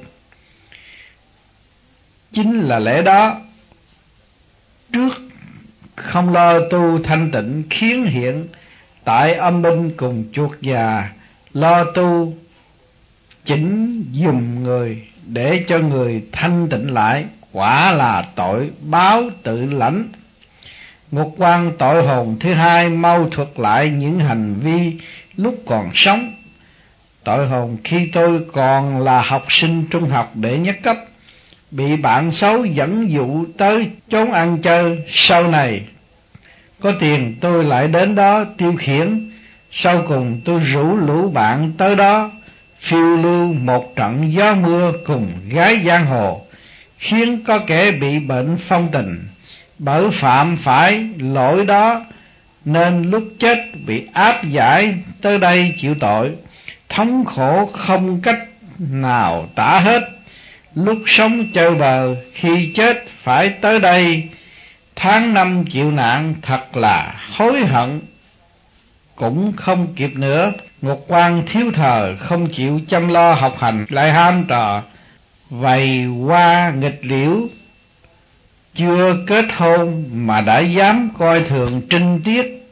Chính là lẽ đó, trước không lo tu thanh tịnh khiến hiện tại âm binh cùng chuột già, lo tu chỉnh dùm người để cho người thanh tịnh lại, quả là tội báo tự lãnh. Ngục quan tội hồn thứ hai mau thuật lại những hành vi lúc còn sống. Tội hồn khi tôi còn là học sinh trung học đệ nhất cấp, bị bạn xấu dẫn dụ tới chốn ăn chơi. Sau này có tiền tôi lại đến đó tiêu khiển. Sau cùng tôi rủ lũ bạn tới đó phiêu lưu một trận gió mưa cùng gái giang hồ, khiến có kẻ bị bệnh phong tình. Bởi phạm phải lỗi đó nên lúc chết bị áp giải tới đây chịu tội, thống khổ không cách nào tả hết. Lúc sống chơi bờ, khi chết phải tới đây tháng năm chịu nạn, thật là hối hận cũng không kịp nữa. Ngục quan thiếu thờ không chịu chăm lo học hành, lại ham trò vầy qua nghịch liễu. Chưa kết hôn mà đã dám coi thường trinh tiết,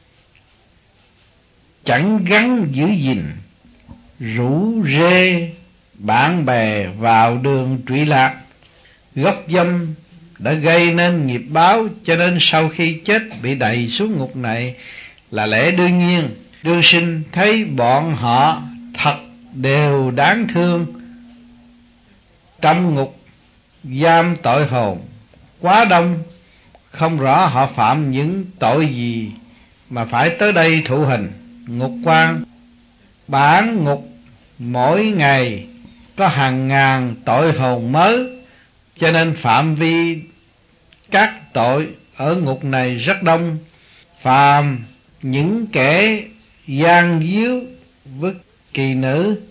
chẳng gắn giữ gìn, rủ rê bạn bè vào đường trụy lạc. Gốc dâm đã gây nên nghiệp báo, cho nên sau khi chết bị đày xuống ngục này là lẽ đương nhiên. Đương sinh thấy bọn họ thật đều đáng thương. Trong ngục giam tội hồn quá đông, không rõ họ phạm những tội gì mà phải tới đây thụ hình. Ngục quan bản ngục mỗi ngày có hàng ngàn tội hồn mới, cho nên phạm vi các tội ở ngục này rất đông. Phàm những kẻ gian díu với kỳ nữ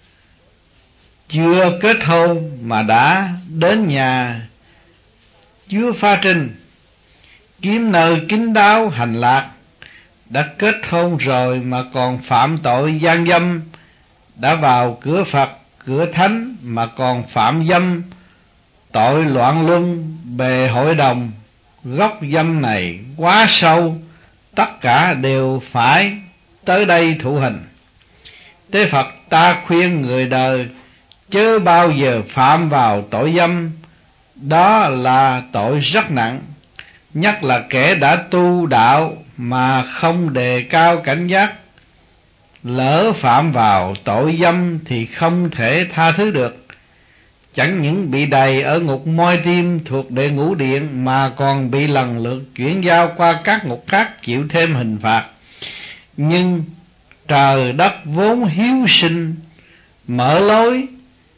chưa kết hôn mà đã đến nhà Chúa Pha Trinh kiếm nơi kín đáo hành lạc, đã kết hôn rồi mà còn phạm tội gian dâm, đã vào cửa Phật cửa Thánh mà còn phạm dâm, tội loạn luân bề hội đồng. Gốc dâm này quá sâu, tất cả đều phải tới đây thụ hình. Tế Phật ta khuyên người đời chớ bao giờ phạm vào tội dâm, đó là tội rất nặng. Nhất là kẻ đã tu đạo mà không đề cao cảnh giác, lỡ phạm vào tội dâm thì không thể tha thứ được. Chẳng những bị đày ở ngục moi tim thuộc địa ngũ điện mà còn bị lần lượt chuyển giao qua các ngục khác chịu thêm hình phạt. Nhưng trời đất vốn hiếu sinh mở lối,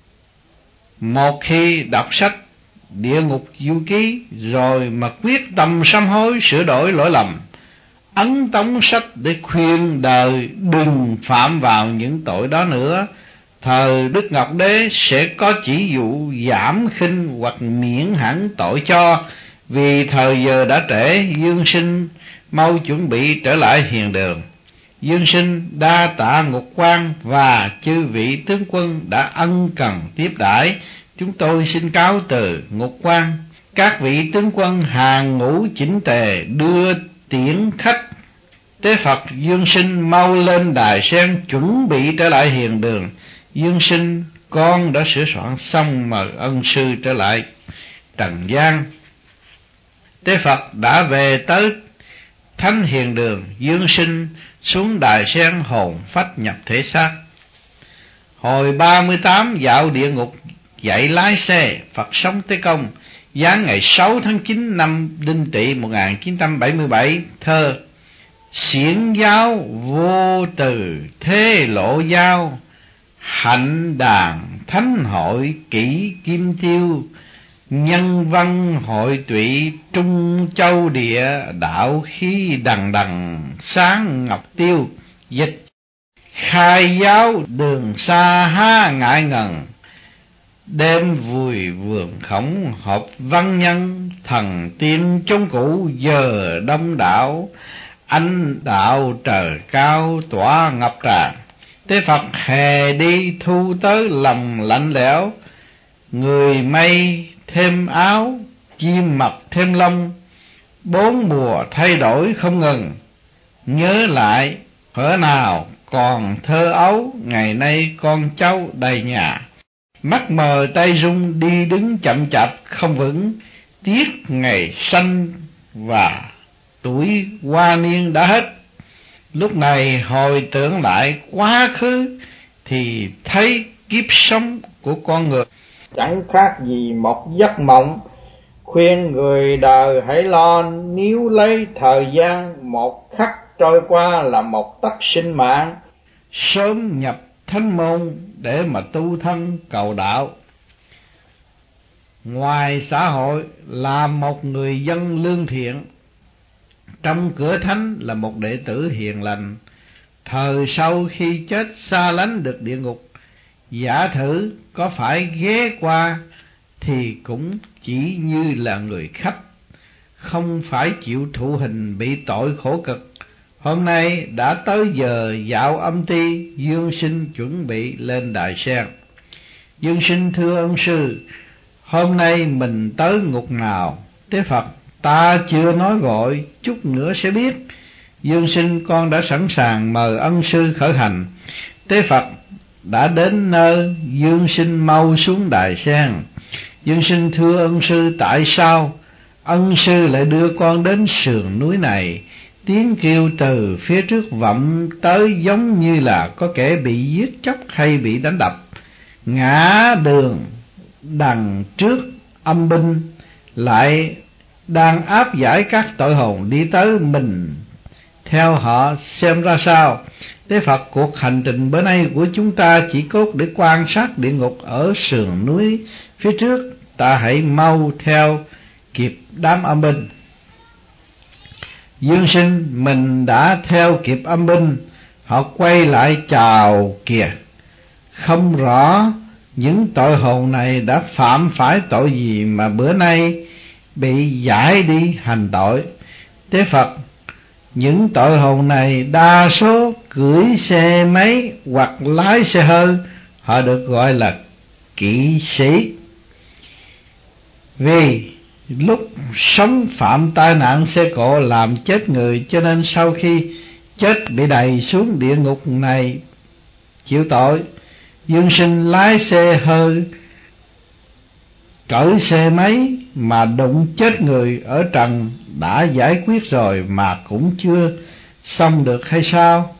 một khi đọc sách Địa Ngục Du Ký rồi mà quyết tâm sám hối sửa đổi lỗi lầm, ấn tống sách để khuyên đời đừng phạm vào những tội đó nữa, thời Đức Ngọc Đế sẽ có chỉ dụ giảm khinh hoặc miễn hẳn tội cho. Vì thời giờ đã trễ, Dương Sinh mau chuẩn bị trở lại hiền đường. Dương Sinh đa tạ ngục quan và chư vị tướng quân đã ân cần tiếp đãi. Chúng tôi xin cáo từ ngục quan. Các vị tướng quân hàng ngũ chỉnh tề đưa tiễn khách. Tế Phật Dương Sinh mau lên đài sen chuẩn bị trở lại hiền đường. Dương Sinh, con đã sửa soạn xong mời ân sư trở lại trần gian. Tế Phật đã về tới thánh hiền đường. Dương Sinh xuống đài sen hồn phách nhập thể xác. Hồi ba mươi tám dạo địa ngục dạy lái xe, Phật sống Tế Công. Giáng ngày sáu tháng chín năm Đinh Tỵ một nghìn chín trăm bảy mươi bảy. Thơ: Xiển giáo vô từ thế lộ giao, hạnh đàn thánh hội kỷ kim tiêu, nhân văn hội tụy trung châu địa, đạo khí đằng đằng sáng ngọc tiêu. Dịch: khai giáo đường xa há ngại ngần, đêm vùi vườn khổng họp văn nhân, thần tiên chống cũ giờ đông đảo, ánh đạo trời cao tỏa ngập tràn. Tế Phật hè đi thu tới lòng lạnh lẽo, người mây thêm áo, chim mọc thêm lông, bốn mùa thay đổi không ngừng. Nhớ lại thuở nào còn thơ ấu, ngày nay con cháu đầy nhà. Mắt mờ tay run đi đứng chậm chạp không vững, tiếc ngày sanh và tuổi qua niên đã hết. Lúc này hồi tưởng lại quá khứ thì thấy kiếp sống của con người chẳng khác gì một giấc mộng. Khuyên người đời hãy lo níu lấy thời gian, một khắc trôi qua là một tấc sinh mạng. Sớm nhập thánh môn để mà tu thân cầu đạo. Ngoài xã hội là một người dân lương thiện, trong cửa thánh là một đệ tử hiền lành. Thời sau khi chết xa lánh được địa ngục, giả thử có phải ghé qua thì cũng chỉ như là người khách, không phải chịu thụ hình bị tội khổ cực. Hôm nay đã tới giờ dạo âm ti, Dương Sinh chuẩn bị lên đài sen. Dương Sinh thưa ân sư, hôm nay mình tới ngục nào? Tế Phật: ta chưa nói vội, chút nữa sẽ biết. Dương Sinh con đã sẵn sàng, mời ân sư khởi hành. Tế Phật đã đến nơi, Dương Sinh mau xuống đài sen. Dương Sinh thưa ân sư, tại sao ân sư lại đưa con đến sườn núi này? Tiếng kêu từ phía trước vọng tới giống như là có kẻ bị giết chóc hay bị đánh đập. Ngã đường đằng trước âm binh lại đang áp giải các tội hồn đi tới, mình theo họ xem ra sao. Tế Phật, cuộc hành trình bữa nay của chúng ta chỉ cốt để quan sát địa ngục ở sườn núi phía trước, ta hãy mau theo kịp đám âm binh. Dương Sinh: mình đã theo kịp âm binh, họ quay lại chào kìa. Không rõ những tội hồn này đã phạm phải tội gì mà bữa nay bị giải đi hành tội. Tế Phật: những tội hồn này đa số cưỡi xe máy hoặc lái xe hơi, họ được gọi là kỵ sĩ. Vì lúc sống phạm tai nạn xe cộ làm chết người, cho nên sau khi chết bị đày xuống địa ngục này chịu tội. Dương Sinh lái xe hơi, cởi xe máy mà đụng chết người ở trần đã giải quyết rồi mà cũng chưa xong được hay sao?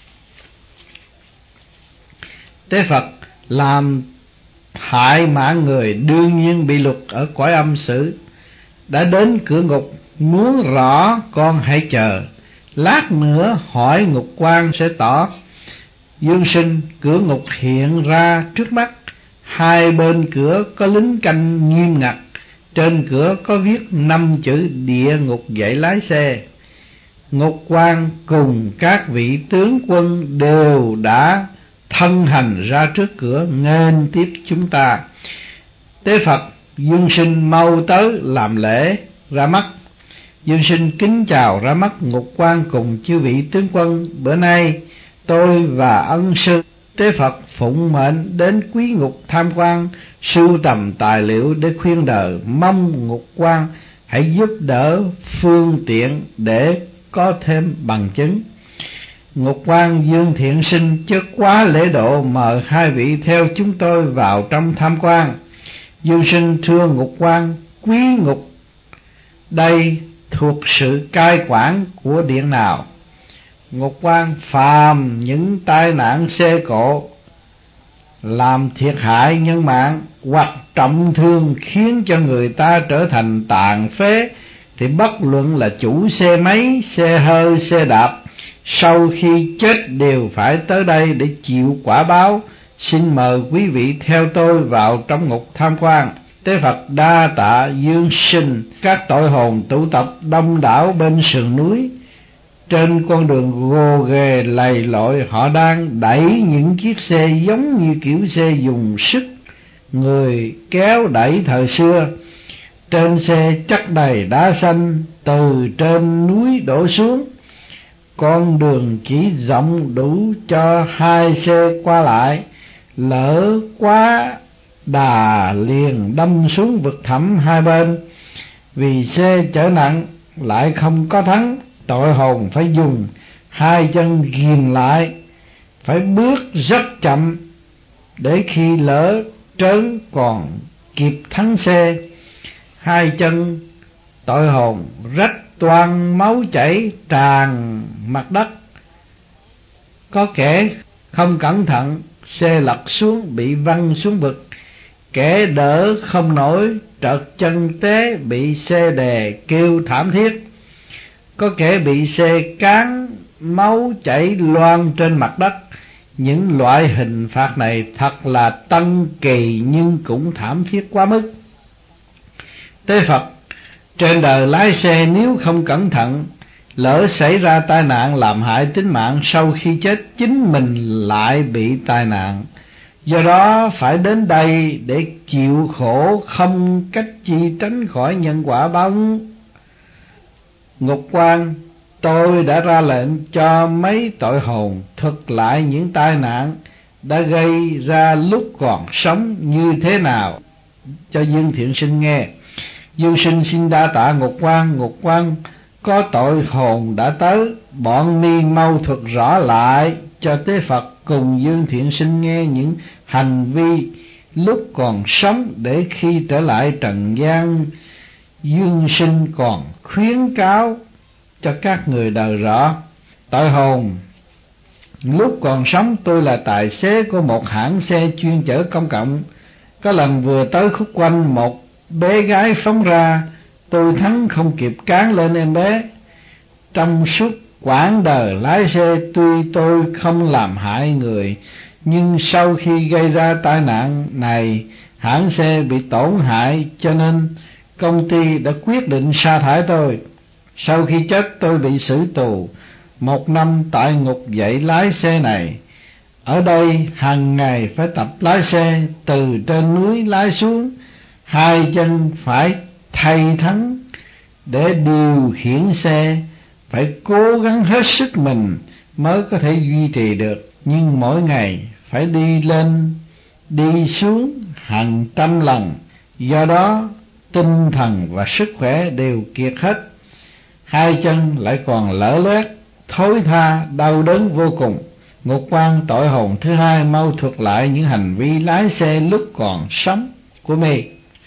Tế Phật: làm hại mạng người đương nhiên bị luật ở cõi âm xử. Đã đến cửa ngục, muốn rõ con hãy chờ, lát nữa hỏi ngục quan sẽ tỏ. Dương Sinh: cửa ngục hiện ra trước mắt, hai bên cửa có lính canh nghiêm ngặt, trên cửa có viết năm chữ địa ngục dạy lái xe. Ngục quan cùng các vị tướng quân đều đã thân hành ra trước cửa nghênh tiếp chúng ta. Tế Phật: Dương Sinh mau tới làm lễ ra mắt. Dương Sinh kính chào ra mắt ngục quan cùng chư vị tướng quân. Bữa nay tôi và ân sư Tế Phật phụng mệnh đến quý ngục tham quan, sưu tầm tài liệu để khuyên đời, mong ngục quan hãy giúp đỡ phương tiện để có thêm bằng chứng. Ngục quan Dương Thiện Sinh chớ quá lễ độ, mời hai vị theo chúng tôi vào trong tham quan. Dương Sinh thưa ngục quan, quý ngục đây thuộc sự cai quản của điện nào? Ngục quan: phàm những tai nạn xe cộ làm thiệt hại nhân mạng hoặc trọng thương khiến cho người ta trở thành tàn phế, thì bất luận là chủ xe máy, xe hơi, xe đạp, sau khi chết đều phải tới đây để chịu quả báo. Xin mời quý vị theo tôi vào trong ngục tham quan. Tế Phật đa tạ dương sinh. Các tội hồn tụ tập đông đảo bên sườn núi. Trên con đường gồ ghề lầy lội, họ đang đẩy những chiếc xe giống như kiểu xe dùng sức người kéo đẩy thời xưa. Trên xe chất đầy đá xanh từ trên núi đổ xuống. Con đường chỉ rộng đủ cho hai xe qua lại, lỡ quá đà liền đâm xuống vực thẳm hai bên. Vì xe chở nặng lại không có thắng, tội hồn phải dùng hai chân ghìm lại, phải bước rất chậm, để khi lỡ trớn còn kịp thắng xe. Hai chân tội hồn rách toang, máu chảy tràn mặt đất. Có kẻ không cẩn thận, xe lật xuống bị văng xuống vực. Kẻ đỡ không nổi, trợt chân té bị xe đè kêu thảm thiết. Có kẻ bị xe cán, máu chảy loang trên mặt đất. Những loại hình phạt này thật là tân kỳ nhưng cũng thảm thiết quá mức. Tế Phật, trên đời lái xe nếu không cẩn thận, lỡ xảy ra tai nạn làm hại tính mạng, sau khi chết chính mình lại bị tai nạn. Do đó phải đến đây để chịu khổ, không cách chi tránh khỏi nhân quả báo. Ngục quan, tôi đã ra lệnh cho mấy tội hồn thuật lại những tai nạn đã gây ra lúc còn sống như thế nào cho Dương Thiện Sinh nghe. Dương Sinh xin đa tạ ngục quan. Ngục quan có tội hồn đã tới, bọn mi mau thuật rõ lại cho Tế Phật cùng Dương Thiện Sinh nghe những hành vi lúc còn sống, để khi trở lại trần gian, Dương Sinh còn khuyến cáo cho các người đời rõ. Tội hồn, lúc còn sống tôi là tài xế của một hãng xe chuyên chở công cộng. Có lần vừa tới khúc quanh, một bé gái phóng ra, tôi thắng không kịp cán lên em bé. Trong suốt quãng đời lái xe, tuy tôi không làm hại người, nhưng sau khi gây ra tai nạn này, hãng xe bị tổn hại, cho nên công ty đã quyết định sa thải tôi. Sau khi chết tôi bị xử tù một năm tại ngục dạy lái xe này. Ở đây hàng ngày phải tập lái xe từ trên núi lái xuống, hai chân phải thay thắng để điều khiển xe, phải cố gắng hết sức mình mới có thể duy trì được. Nhưng mỗi ngày phải đi lên đi xuống hàng trăm lần, do đó tinh thần và sức khỏe đều kiệt hết. Hai chân lại còn lở loét, thối tha, đau đớn vô cùng. Ngục quan, tội hồn thứ hai mau thuật lại những hành vi lái xe lúc còn sống của mi.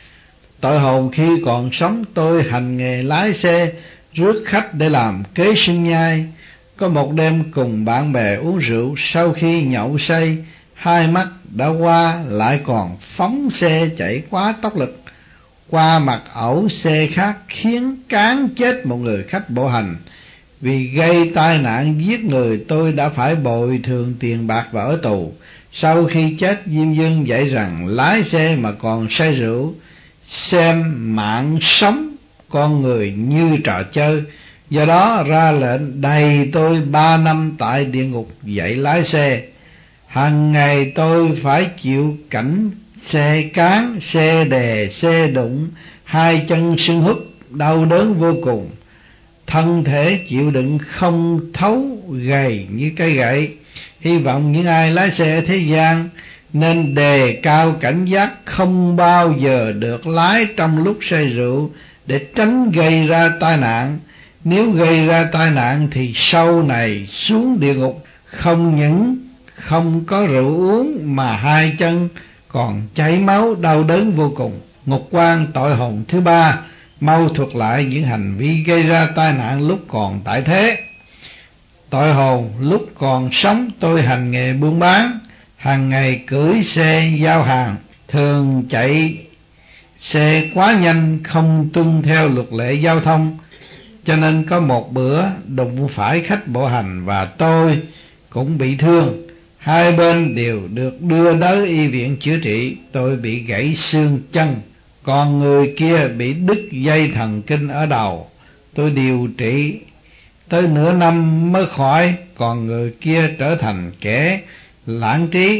Tội hồn, khi còn sống tôi hành nghề lái xe rước khách để làm kế sinh nhai. Có một đêm cùng bạn bè uống rượu, sau khi nhậu say, hai mắt đã qua lại còn phóng xe chạy quá tốc lực qua mặt ẩu xe khác, khiến cán chết một người khách bộ hành. Vì gây tai nạn giết người, tôi đã phải bồi thường tiền bạc và ở tù. Sau khi chết, Diêm Dương dạy rằng lái xe mà còn say rượu, xem mạng sống con người như trò chơi. Do đó ra lệnh đầy tôi ba năm tại địa ngục dạy lái xe. Hàng ngày tôi phải chịu cảnh xe cán, xe đè, xe đụng, hai chân sưng húp, đau đớn vô cùng. Thân thể chịu đựng không thấu, gầy như cây gậy. Hy vọng những ai lái xe thế gian nên đề cao cảnh giác, không bao giờ được lái trong lúc say rượu để tránh gây ra tai nạn. Nếu gây ra tai nạn thì sau này xuống địa ngục không những không có rượu uống mà hai chân còn chảy máu, đau đớn vô cùng. Ngục quan, tội hồn thứ ba mau thuật lại những hành vi gây ra tai nạn lúc còn tại thế. Tội hồn, lúc còn sống tôi hành nghề buôn bán, hàng ngày cưỡi xe giao hàng, thường chạy xe quá nhanh, không tuân theo luật lệ giao thông, cho nên có một bữa đụng phải khách bộ hành và tôi cũng bị thương. Hai bên đều được đưa tới y viện chữa trị. Tôi bị gãy xương chân, còn người kia bị đứt dây thần kinh ở đầu. Tôi điều trị tới nửa năm mới khỏi, còn người kia trở thành kẻ lãng trí,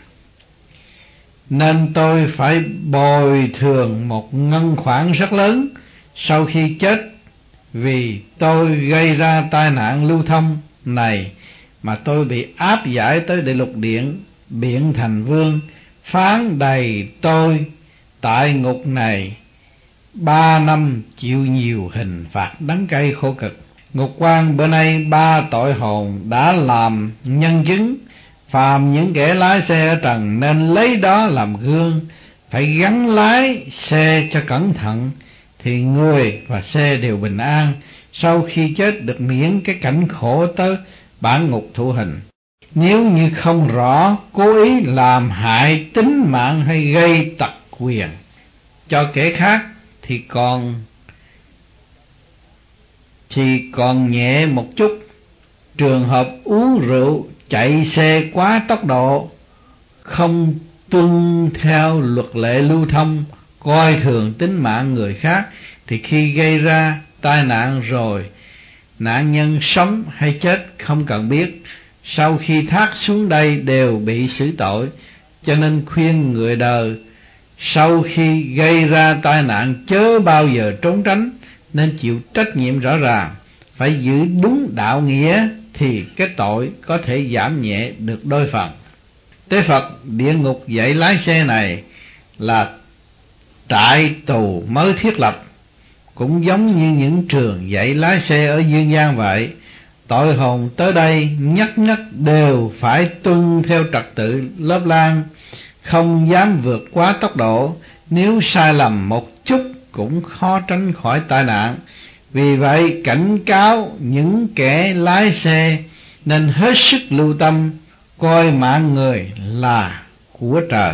nên tôi phải bồi thường một ngân khoản rất lớn sau khi chết, vì tôi gây ra tai nạn lưu thông này mà tôi bị áp giải tới địa lục điện Biện Thành Vương, phán đầy tôi tại ngục này ba năm, chịu nhiều hình phạt đắng cay khổ cực. Ngục quan bữa nay ba tội hồn đã làm nhân chứng, phàm những kẻ lái xe ở trần nên lấy đó làm gương, phải gắn lái xe cho cẩn thận thì người và xe đều bình an, sau khi chết được miễn cái cảnh khổ tới bản ngục thụ hình. Nếu như không rõ cố ý làm hại tính mạng hay gây tật quyền cho kẻ khác thì còn thì còn nhẹ một chút. Trường hợp uống rượu, chạy xe quá tốc độ, không tuân theo luật lệ lưu thông, coi thường tính mạng người khác thì khi gây ra tai nạn rồi, nạn nhân sống hay chết không cần biết, sau khi thác xuống đây đều bị xử tội. Cho nên khuyên người đời sau khi gây ra tai nạn chớ bao giờ trốn tránh, nên chịu trách nhiệm rõ ràng, phải giữ đúng đạo nghĩa thì cái tội có thể giảm nhẹ được đôi phần. Tế Phật địa ngục dạy lái xe này là trại tù mới thiết lập, cũng giống như những trường dạy lái xe ở dương gian vậy. Tội hồn tới đây nhất nhất đều phải tuân theo trật tự lớp lang, không dám vượt quá tốc độ, nếu sai lầm một chút cũng khó tránh khỏi tai nạn. Vì vậy cảnh cáo những kẻ lái xe nên hết sức lưu tâm, coi mạng người là của trời,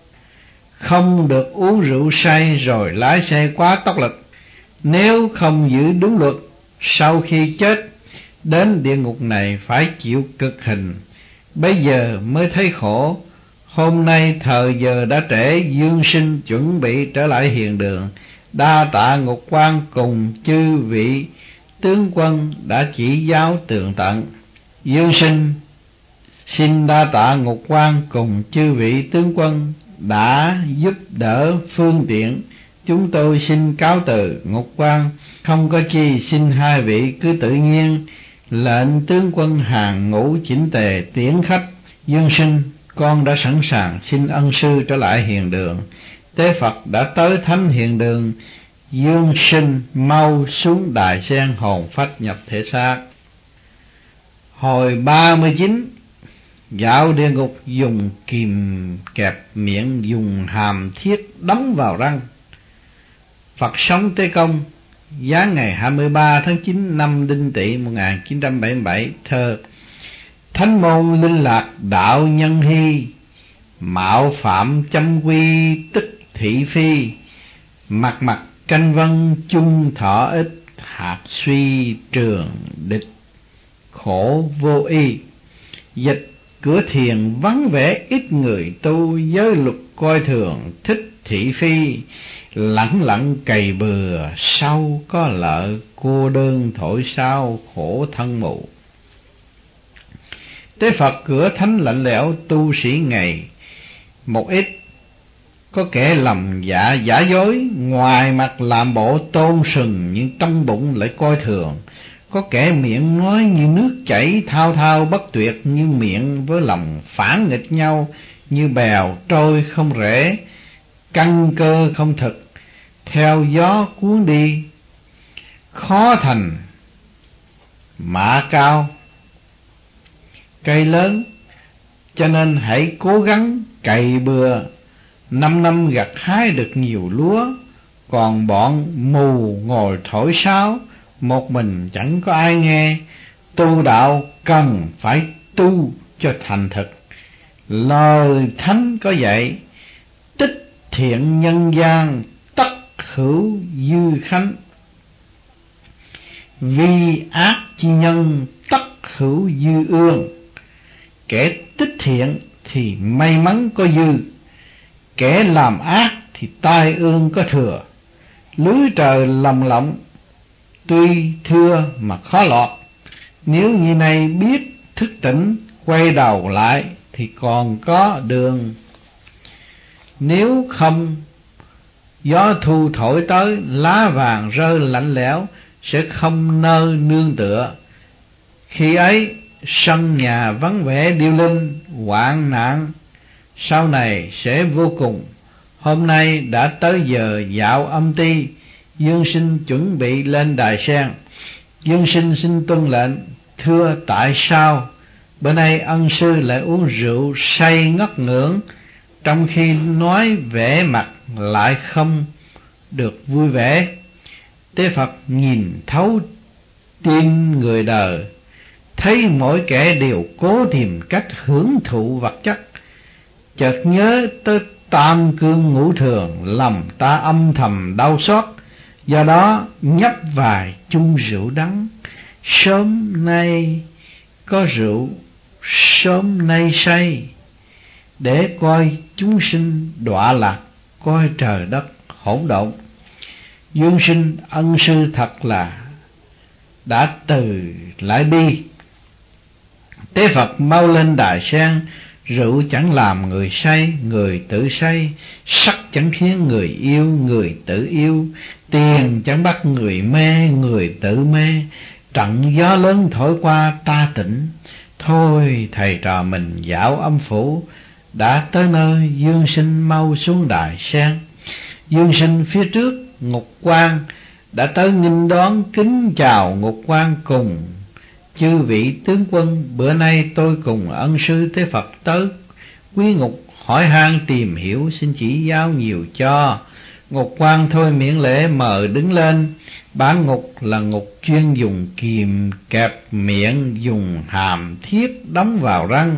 không được uống rượu say rồi lái xe quá tốc lực. Nếu không giữ đúng luật, sau khi chết đến địa ngục này phải chịu cực hình, bây giờ mới thấy khổ. Hôm nay thời giờ đã trễ, dương sinh chuẩn bị trở lại hiền đường. Đa tạ ngục quan cùng chư vị tướng quân đã chỉ giáo tường tận. Dương sinh xin đa tạ ngục quan cùng chư vị tướng quân đã giúp đỡ phương tiện. Chúng tôi xin cáo từ. Ngục quan không có chi, xin hai vị cứ tự nhiên. Lệnh tướng quân hàng ngũ chỉnh tề tiễn khách. Dương sinh, con đã sẵn sàng, xin ân sư trở lại hiền đường. Tế Phật đã tới thánh hiền đường. Dương sinh mau xuống đài sen, hồn phách nhập thể xác. Hồi ba mươi chín, dạo địa ngục dùng kìm kẹp miệng, dùng hàm thiết đóng vào răng. Phật sống Tế Công, giáng ngày hai mươi ba tháng chín năm Đinh Tỵ một nghìn chín trăm bảy mươi bảy. Thơ: thánh môn linh lạc đạo nhân hy, mạo phạm châm quy tức thị phi. Mặt mặt canh vân chung thọ ích, hạt suy trường địch khổ vô y. Dịch: cửa thiền vắng vẻ ít người tu, giới luật coi thường thích thị phi. Lẳng lặng cày bừa sau có lợi, cô đơn thổi sao khổ thân mù. Tế Phật cửa thánh lạnh lẽo, tu sĩ ngày một ít. Có kẻ lòng dạ giả dối, ngoài mặt làm bộ tôn sừng nhưng trong bụng lại coi thường. Có kẻ miệng nói như nước chảy thao thao bất tuyệt, nhưng miệng với lòng phản nghịch nhau, như bèo trôi không rễ, căn cơ không thực, theo gió cuốn đi, khó thành mã cao cây lớn. Cho nên hãy cố gắng cày bừa, năm năm gặt hái được nhiều lúa. Còn bọn mù ngồi thổi sáo, một mình chẳng có ai nghe. Tu đạo cần phải tu cho thành thực, Lời thánh có dạy: tích thiện nhân gian, tất hữu dư khánh. Vi ác chi nhân, tất hữu dư ương. Kẻ tích thiện thì may mắn có dư, kẻ làm ác thì tai ương có thừa. Lưới trời lồng lộng, tuy thưa mà khó lọt. Nếu như này biết thức tỉnh, quay đầu lại thì còn có đường. Nếu không, gió thu thổi tới, lá vàng rơi lạnh lẽo, sẽ không nơi nương tựa. Khi ấy sân nhà vắng vẻ điêu linh, hoạn nạn sau này sẽ vô cùng. Hôm nay đã tới giờ dạo âm ti, Dương Sinh chuẩn bị lên đài sen. Dương Sinh xin tuân lệnh. Thưa tại sao bữa nay ân sư lại uống rượu say ngất ngưỡng, trong khi nói vẻ mặt lại không được vui vẻ? Tế Phật nhìn thấu tim người đời, thấy mỗi kẻ đều cố tìm cách hưởng thụ vật chất. Chợt nhớ tới tam cương ngũ thường, lòng ta âm thầm đau xót. Do đó nhấp vài chung rượu đắng, sớm nay có rượu, sớm nay say, để coi chúng sinh đọa lạc, coi trời đất hỗn độn. Dương Sinh ân sư thật là đã từ lại bi. Tế Phật mau lên đài sen. Rượu chẳng làm người say, người tự say. Sắc chẳng khiến người yêu, người tự yêu. Tiền chẳng bắt người mê, người tự mê. Trận gió lớn thổi qua ta tỉnh. Thôi thầy trò mình dạo âm phủ. Đã tới nơi, Dương Sinh mau xuống đài sen. Dương Sinh phía trước Ngục Quan đã tới nghênh đón, kính chào Ngục Quan cùng chư vị tướng quân. Bữa nay tôi cùng ân sư Tế Phật tới quý ngục hỏi han tìm hiểu, xin chỉ giáo nhiều cho. Ngục Quan thôi miễn lễ mời đứng lên. Bản ngục là ngục chuyên dùng kìm kẹp miệng, dùng hàm thiết đóng vào răng.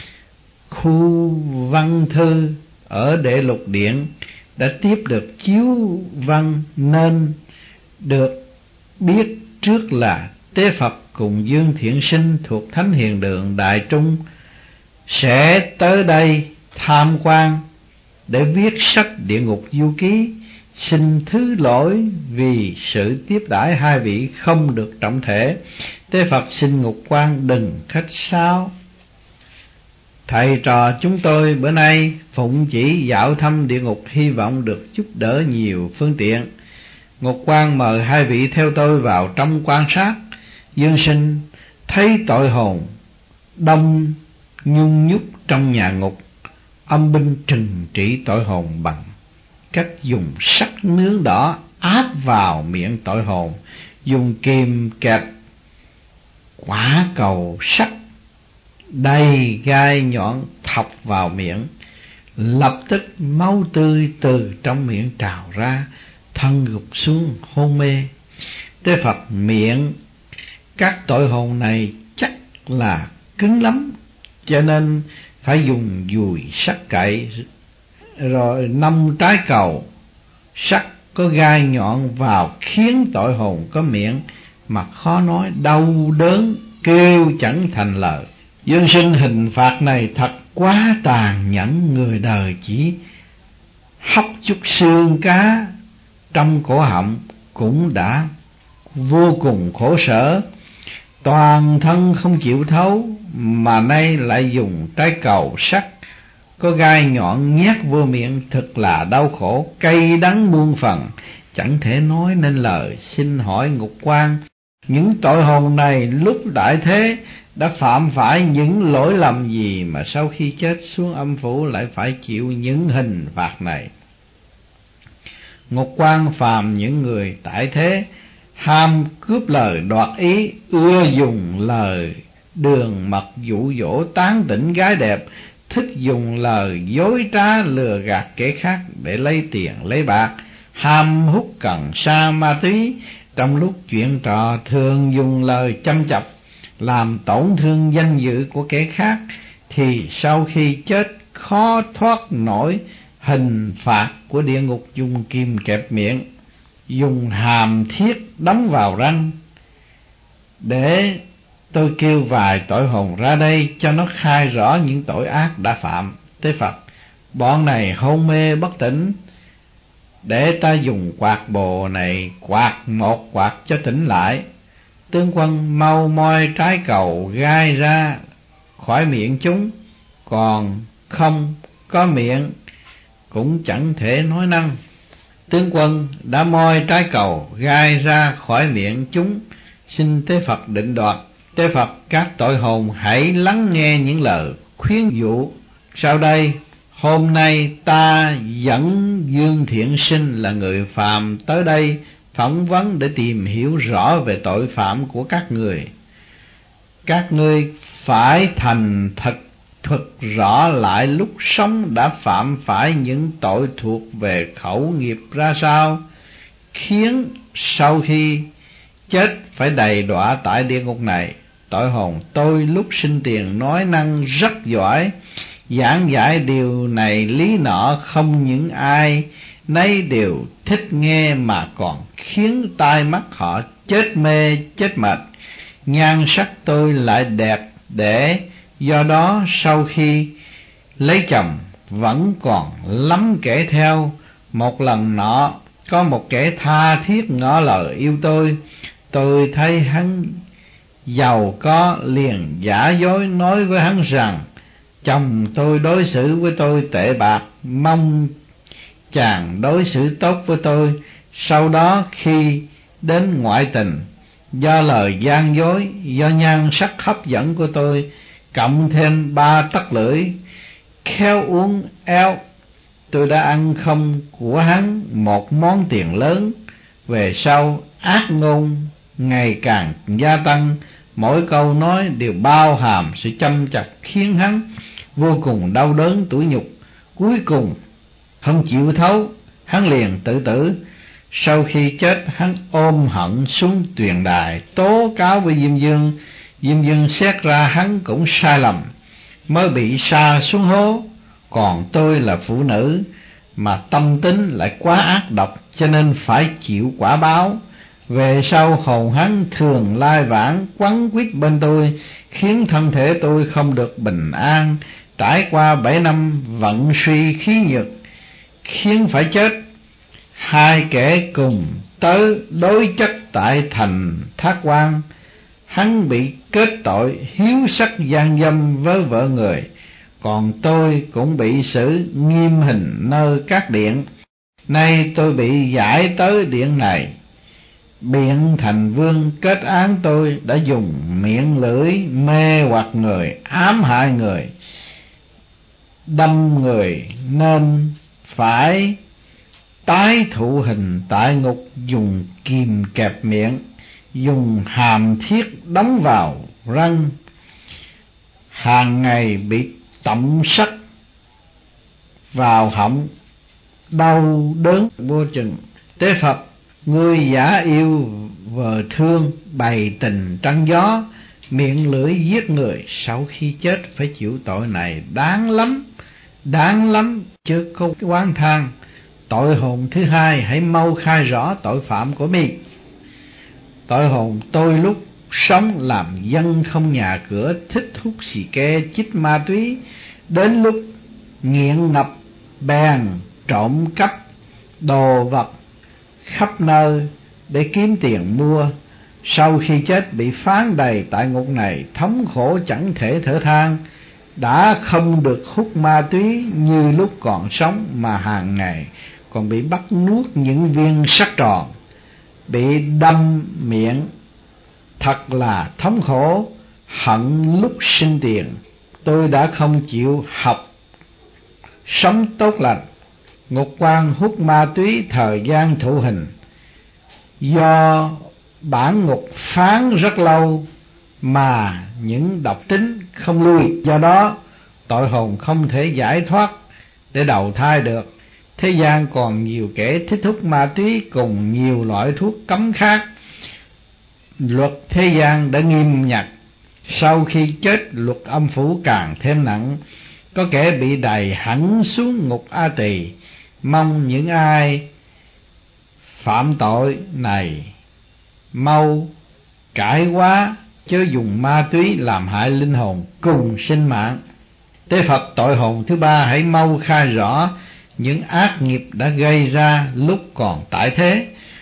Khu văn thư ở Đệ Lục Điện đã tiếp được chiếu văn, nên được biết trước là Tế Phật cùng Dương Thiện Sinh thuộc Thánh Hiền Đường Đại Trung sẽ tới đây tham quan để viết sách Địa Ngục Du Ký. Xin thứ lỗi vì sự tiếp đãi hai vị không được trọng thể. Tế Phật xin Ngục Quan đừng khách sáo. Thầy trò chúng tôi bữa nay phụng chỉ dạo thăm địa ngục, hy vọng được giúp đỡ nhiều phương tiện. Ngục Quan mời hai vị theo tôi vào trong quan sát. Dương Sinh thấy tội hồn đông nhung nhúc trong nhà ngục. Âm binh trừng trị tội hồn bằng cách dùng sắt nướng đỏ áp vào miệng tội hồn, dùng kìm kẹp quả cầu sắt đầy gai nhọn thọc vào miệng. Lập tức máu tươi từ trong miệng trào ra, thân gục xuống hôn mê. Tế Phật miệng các tội hồn này chắc là cứng lắm, cho nên phải dùng dùi sắt cậy, rồi năm trái cầu sắt có gai nhọn vào, khiến tội hồn có miệng mà khó nói, đau đớn kêu chẳng thành lời. Dương Sinh hình phạt này thật quá tàn nhẫn, người đời chỉ hóc chút xương cá trong cổ họng cũng đã vô cùng khổ sở. Toàn thân không chịu thấu, mà nay lại dùng trái cầu sắt có gai nhọn nhét vô miệng, thật là đau khổ, cay đắng muôn phần, chẳng thể nói nên lời. Xin hỏi Ngục Quan, những tội hồn này lúc đại thế đã phạm phải những lỗi lầm gì mà sau khi chết xuống âm phủ lại phải chịu những hình phạt này? Ngục Quan phàm những người tại thế ham cướp lời đoạt ý, ưa dùng lời đường mật dụ dỗ tán tỉnh gái đẹp, thích dùng lời dối trá lừa gạt kẻ khác để lấy tiền lấy bạc, ham hút cần sa ma túy. Trong lúc chuyện trò thường dùng lời châm chọc làm tổn thương danh dự của kẻ khác, thì sau khi chết khó thoát nổi hình phạt của địa ngục, dùng kim kẹp miệng, dùng hàm thiết đóng vào răng. Để tôi kêu vài tội hồn ra đây cho nó khai rõ những tội ác đã phạm. Tế Phật: bọn này hôn mê bất tỉnh, để ta dùng quạt bồ này quạt một quạt cho tỉnh lại. Tướng quân mau moi trái cầu gai ra khỏi miệng chúng, còn không có miệng cũng chẳng thể nói năng. Tướng quân đã moi trái cầu gai ra khỏi miệng chúng, xin Tế Phật định đoạt. Tế Phật: các tội hồn hãy lắng nghe những lời khuyên dụ sau đây. Hôm nay ta dẫn Dương Thiện Sinh là người phàm tới đây phỏng vấn để tìm hiểu rõ về tội phạm của các người. Các ngươi phải thành thật thuật rõ lại lúc sống đã phạm phải những tội thuộc về khẩu nghiệp ra sao, khiến sau khi chết phải đầy đọa tại địa ngục này. Tội hồn tôi lúc sinh tiền nói năng rất giỏi, giảng giải điều này lý nọ, không những ai nấy đều thích nghe mà còn khiến tai mắt họ chết mê chết mệt. Nhan sắc tôi lại đẹp để do đó sau khi lấy chồng vẫn còn lắm kẻ theo. Một lần nọ có một kẻ tha thiết ngỏ lời yêu tôi, tôi thấy hắn giàu có liền giả dối nói với hắn rằng chồng tôi đối xử với tôi tệ bạc, mong chàng đối xử tốt với tôi. Sau đó khi đến ngoại tình, do lời gian dối, do nhan sắc hấp dẫn của tôi, cộng thêm ba tấc lưỡi khéo uốn éo, tôi đã ăn không của hắn một món tiền lớn. Về sau ác ngôn ngày càng gia tăng, mỗi câu nói đều bao hàm sự châm chọc, khiến hắn vô cùng đau đớn tủi nhục. Cuối cùng không chịu thấu, hắn liền tự tử. Sau khi chết, hắn ôm hận xuống tuyền đài tố cáo với Diêm Dương. Diêm Dương xét ra hắn cũng sai lầm, mới bị sa xuống hố. Còn tôi là phụ nữ mà tâm tính lại quá ác độc, cho nên phải chịu quả báo. Về sau hồn hắn thường lai vãng quấn quýt bên tôi, khiến thân thể tôi không được bình an. Trải qua bảy năm vận suy khí nhược, khiến phải chết. Hai kẻ cùng tới đối chất tại thành Thác Quan. Hắn bị kết tội hiếu sắc gian dâm với vợ người, còn tôi cũng bị xử nghiêm hình nơi các điện. Nay tôi bị giải tới điện này. Biện Thành Vương kết án tôi đã dùng miệng lưỡi mê hoặc người, ám hại người, đâm người, nên phải tái thụ hình tại ngục, dùng kìm kẹp miệng, dùng hàm thiết đóng vào răng, hàng ngày bị tẩm sắt vào họng, đau đớn vô chừng. Tế Phật: ngươi giả yêu vợ thương, bày tình trăng gió, miệng lưỡi giết người, sau khi chết phải chịu tội này đáng lắm, đáng lắm chứ không oán than. Tội hồn thứ hai, hãy mau khai rõ tội phạm của mình. Tội hồn tôi lúc sống làm dân không nhà cửa, thích hút xì ke, chích ma túy, đến lúc nghiện ngập bèn trộm cắp đồ vật khắp nơi để kiếm tiền mua. Sau khi chết bị phán đầy tại ngục này, thống khổ chẳng thể thở than. Đã không được hút ma túy như lúc còn sống, mà hàng ngày còn bị bắt nuốt những viên sắt tròn, bị đâm miệng, thật là thống khổ. Hận lúc sinh tiền, tôi đã không chịu học sống tốt lành. Ngục quan hút ma túy thời gian thụ hình, do bản ngục phán rất lâu mà những độc tính không lui, do đó tội hồn không thể giải thoát để đầu thai được. Thế gian còn nhiều kẻ thích hút ma túy cùng nhiều loại thuốc cấm khác. Luật thế gian đã nghiêm nhặt Sau khi chết, luật âm phủ càng thêm nặng, có kẻ bị đày hẳn xuống ngục A Tỳ. Mong những ai phạm tội này mau cải hóa, chớ dùng ma túy làm hại linh hồn cùng sinh mạng. Tế Phật tội hồn thứ ba, hãy mau khai rõ những ác nghiệp đã gây ra lúc còn tại thế,